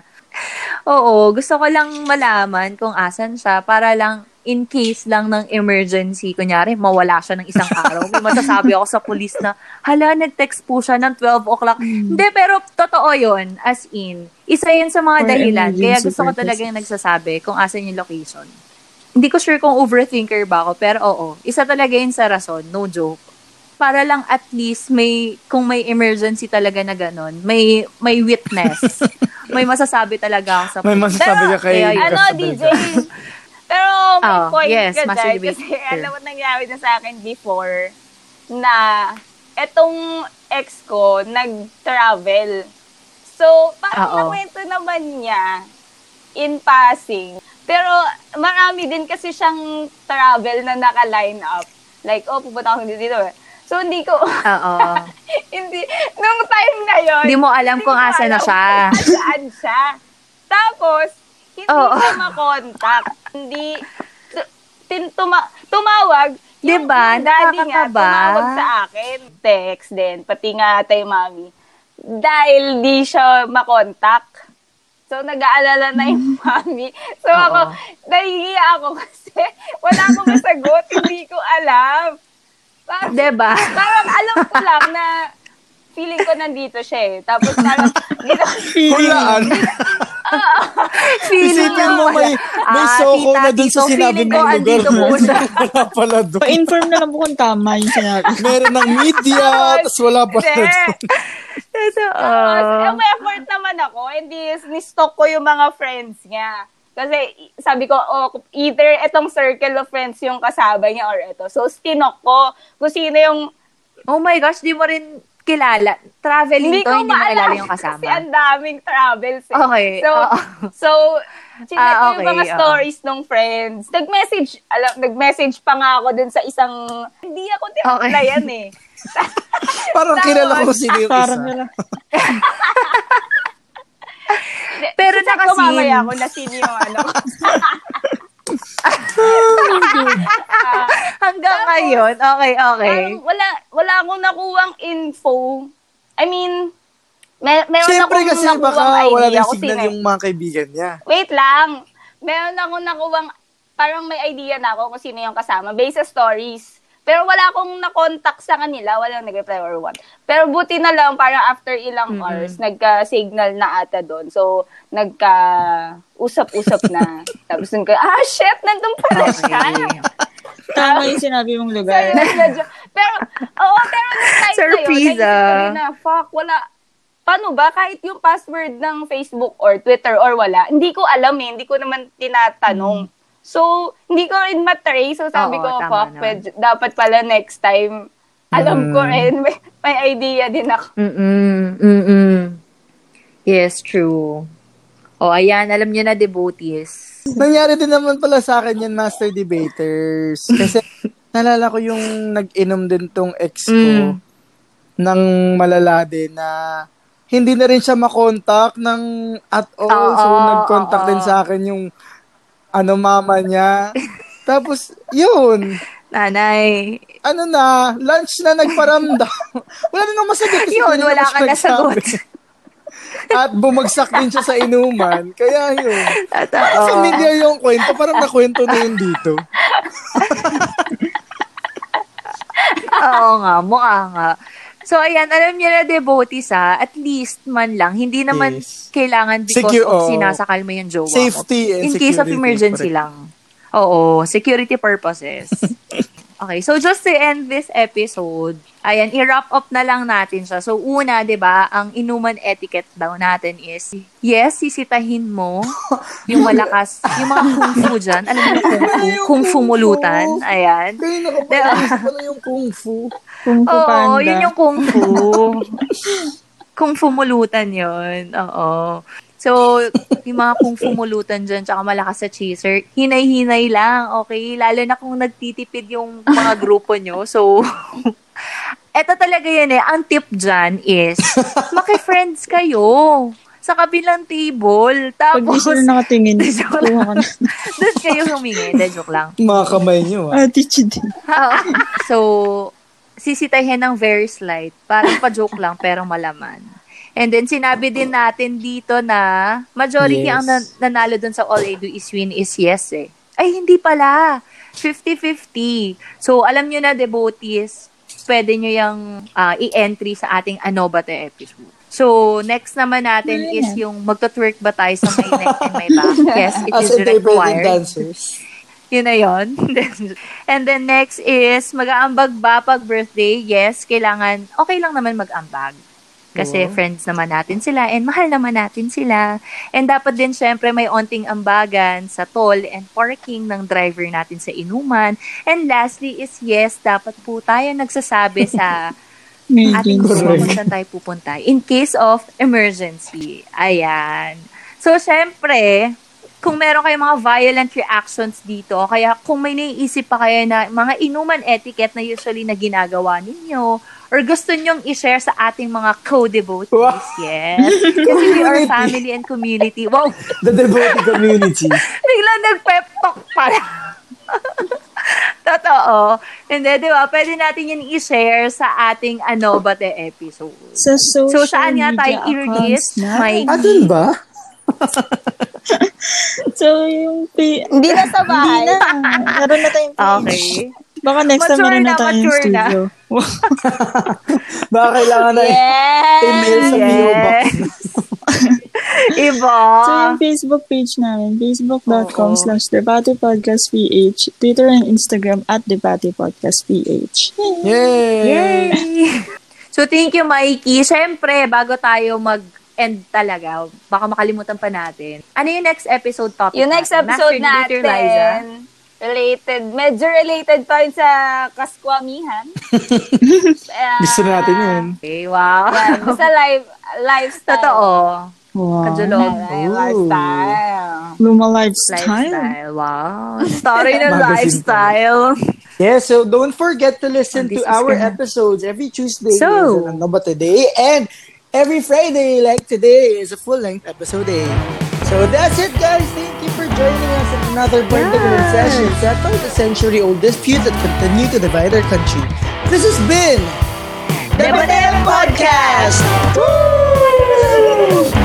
Speaker 2: Oo, gusto ko lang malaman kung asan siya para lang in case lang ng emergency, kunyari, mawala siya ng isang araw. May masasabi ako sa police na, hala, nag-text po siya ng twelve o'clock. Hindi, pero totoo yun. As in, isa yun sa mga
Speaker 3: For
Speaker 2: dahilan. Kaya
Speaker 3: emergency
Speaker 2: gusto ko
Speaker 3: purposes.
Speaker 2: talagang nagsasabi kung asan yung location. Hindi ko sure kung overthinker ba ako, pero oo, isa talaga yun sa rason, no joke. Para lang at least may, kung may emergency talaga na ganun, may, may witness. May masasabi talaga ako sa
Speaker 1: May masasabi ka kay
Speaker 2: Kaya yun.
Speaker 4: Ano, D J? Pero may
Speaker 2: Oh,
Speaker 4: point
Speaker 2: yes,
Speaker 4: ka
Speaker 2: Master
Speaker 4: dyan. Kasi
Speaker 2: Debater.
Speaker 4: alam mo nangyari na sa akin before na etong ex ko nag-travel. So, parang
Speaker 2: Oo.
Speaker 4: nakwento naman niya in passing. Pero marami din kasi siyang travel na naka-line up. Like, oh, pupunta ako dito eh. So, hindi ko...
Speaker 2: Oo.
Speaker 4: hindi, nung time na yon
Speaker 2: hindi mo alam kung asa na siya.
Speaker 4: Kung saan siya. Tapos, hindi oh. siya makontak. Hindi, tin, tuma, tumawag. Yung,
Speaker 2: diba?
Speaker 4: yung daddy nga, tumawag sa akin. Text din, pati nga tay mami. Dahil di siya makontak. So, nag-aalala na yung mami. So, Oo. ako, nahihiya ako kasi wala akong masagot. Hindi ko alam. Parang,
Speaker 2: diba?
Speaker 4: Parang alam ko lang na feeling ko nandito siya eh. Tapos parang,
Speaker 1: hulaan. Isipin mo may, may ah, soko tita, na dun sa sinabing mong lugar mo. Wala pala dun.
Speaker 3: Pa-inform na lang po kung tama yung sinabi.
Speaker 1: Meron ng media, tapos wala pala dun.
Speaker 4: Tapos, may effort naman ako. Hindi, ni-stalk ko yung mga friends niya. Kasi sabi ko, oh, either itong circle of friends yung kasama niya or ito. So, stinok ko kung sino yung...
Speaker 2: Oh my gosh, di mo rin kilala. Traveling hindi to, hindi mo kilala yung kasama.
Speaker 4: Kasi ang daming travels. Eh.
Speaker 2: Okay.
Speaker 4: So,
Speaker 2: uh,
Speaker 4: so chinek
Speaker 2: ah, okay,
Speaker 4: yung mga uh, stories ng friends. Nag-message, alam, nag-message pa nga ako dun sa isang... Hindi ako tinaplayan okay. eh.
Speaker 1: Parang kilala ko sino yung
Speaker 3: parang
Speaker 1: isa.
Speaker 4: Pero nakasin. Ko mamaya ako na sino yung ano.
Speaker 2: uh, Hanggang tapos, ngayon, okay, okay.
Speaker 4: Wala, wala akong nakuwang info. I mean, may, meron
Speaker 1: Siyempre
Speaker 4: akong
Speaker 1: kasi
Speaker 4: nakuwang
Speaker 1: baka
Speaker 4: idea.
Speaker 1: Wala ng signal yung mga kaibigan niya.
Speaker 4: Wait lang. Meron akong nakuwang, parang may idea na ako kung sino yung kasama based sa stories. Pero wala akong na-contact sa kanila, walang nag-reply or what. Pero buti na lang, parang after ilang mm-hmm. hours, nagka-signal na ata doon. So, nagka-usap-usap na. Tapos nagka, ah, shit, nandun pala siya.
Speaker 3: Tama yung sinabi mong lugar.
Speaker 4: pero, oo, pero nung time
Speaker 2: surprise,
Speaker 4: na yun, na, fuck, wala. Paano ba? Kahit yung password ng Facebook or Twitter or wala, hindi ko alam eh. Hindi ko naman tinatanong. Mm. So, hindi ko rin matrace. So, sabi Oo, ko, fuck, pwede, dapat pala next time, alam mm. ko rin, may, may idea din ako.
Speaker 2: Mm-mm. Mm-mm. Yes, true. O, ayan, alam niyo na, devotees.
Speaker 1: Nangyari din naman pala sa akin yan, Master Debaters. Kasi, nalala ko yung nag-inom din tong ex ko mm. ng malala din na hindi na rin siya makontak ng at all. Oo, so, nag-contact oo. din sa akin yung ano, mama niya. Tapos, yun.
Speaker 2: Nanay.
Speaker 1: Ano na, lunch na nagparamdam. Wala na nang masagot.
Speaker 2: Yun, wala ka nasagot.
Speaker 1: At bumagsak din siya sa inuman. Kaya yun.
Speaker 2: Totoo.
Speaker 1: Familiar yung kwento. Parang nakwento na yun dito.
Speaker 2: Oo nga, mukha nga. So, ayan, alam niyo na, devotees ha, at least man lang, hindi naman yes. kailangan because Secure, of sinasakal mo yung jowa mo.
Speaker 1: Safety and
Speaker 2: in case of emergency correct. lang. Oo, security purposes. Okay, so just to end this episode, ayan, i-wrap up na lang natin siya. So, una, di ba, ang inuman etiquette daw natin is, yes, sisitahin mo yung malakas, yung mga kung fu dyan. Alam mo yung kung fu? Kung fu mulutan. Ayan.
Speaker 1: Kaya nakapagpalis pala yung kung fu.
Speaker 3: Kung fu panda.
Speaker 2: Oo, yun yung kung fu. Kung fu mulutan yun. Oo. So, yung mga kung fumulutan dyan, tsaka malakas sa chaser, hinay-hinay lang, okay? Lalo na kung nagtitipid yung mga grupo nyo. So, eto talaga yan eh. Ang tip dyan is, maki-friends kayo sa kabilang table. Tapos,
Speaker 3: pag di sila nakatingin, kuha ka na.
Speaker 2: Doon kayo humingi. De, joke lang.
Speaker 1: Mga kamay nyo, ah.
Speaker 3: Attitude.
Speaker 2: So, sisitahin ng very slight. Parang pa-joke lang, pero malaman. And then, sinabi din natin dito na majority yes. ang nan- nanalo dun sa All I Do Is Win is yes eh. Ay, hindi pala. fifty-fifty. So, alam nyo na, devotees, pwede nyo yung uh, i-entry sa ating Ano Ba To episode. So, next naman natin yeah. is yung magto-twerk ba tayo sa my neck and my back? Yes, it
Speaker 1: As
Speaker 2: is required.
Speaker 1: Dancers.
Speaker 2: Yun na yun. And then next is, mag-aambag ba pag birthday? Yes, kailangan, okay lang naman mag-ambag. Kasi oh. friends naman natin sila and mahal naman natin sila. And dapat din syempre may onting ambagan sa toll and parking ng driver natin sa inuman. And lastly is yes, dapat po tayo nagsasabi sa ating gusto kung saan tayo pupunta in case of emergency. Ayan. So syempre, kung meron kayong mga violent reactions dito, kaya kung may naiisip pa kayo na mga inuman etiquette na usually na ginagawa ninyo, or gusto nyong i-share sa ating mga co-devotees, wow. Yes. Kasi we are family and community. Wow.
Speaker 1: The devotee community.
Speaker 2: Biglang nag-pep talk pala. Totoo. Hindi, di ba? Pwede natin yun i-share sa ating ano ba te episode.
Speaker 3: Sa social
Speaker 2: so, saan nga tayo i-release?
Speaker 1: Atun ba?
Speaker 3: So, yung... P-
Speaker 4: Hindi na sa bahay.
Speaker 3: Hindi na. Meron na tayong page.
Speaker 2: Okay.
Speaker 3: Baka next
Speaker 2: mature
Speaker 3: time meron na,
Speaker 2: na
Speaker 3: tayong
Speaker 2: mature
Speaker 3: studio.
Speaker 1: Baka kailangan na
Speaker 4: yes!
Speaker 1: email sa P O Box.
Speaker 2: Iba.
Speaker 3: So, yung Facebook page namin, facebook.com slash Debate Podcast PH, Twitter and Instagram at Debate Podcast PH.
Speaker 1: Yay!
Speaker 2: Yay! So, thank you, Mikey. Siyempre, bago tayo mag-end talaga, baka makalimutan pa natin. Ano yung next episode topic
Speaker 4: Yung next
Speaker 2: natin?
Speaker 4: episode
Speaker 2: Master
Speaker 4: natin, related, medyo related pa rin sa kaskwamihan. uh,
Speaker 1: Gusto natin yun.
Speaker 2: Okay, wow.
Speaker 4: Yeah, basta live, lifestyle.
Speaker 2: Totoo.
Speaker 3: Wow.
Speaker 2: Kadulog.
Speaker 4: Lifestyle.
Speaker 3: Luma lifestyle.
Speaker 2: Lifestyle. Wow. Story ng
Speaker 1: Magazine
Speaker 2: lifestyle.
Speaker 1: Yeah, so don't forget to listen
Speaker 2: Oh,
Speaker 1: to
Speaker 2: this is
Speaker 1: our
Speaker 2: gonna-
Speaker 1: episodes every Tuesday.
Speaker 2: So-
Speaker 1: is an Ano Ba Today? And every Friday, like today, is a full-length episode A. So that's it, guys. Thank you for joining us in another particular
Speaker 2: Yes.
Speaker 1: session settle the century-old disputes that continue to divide our country. This has been the Badem Podcast! Woo!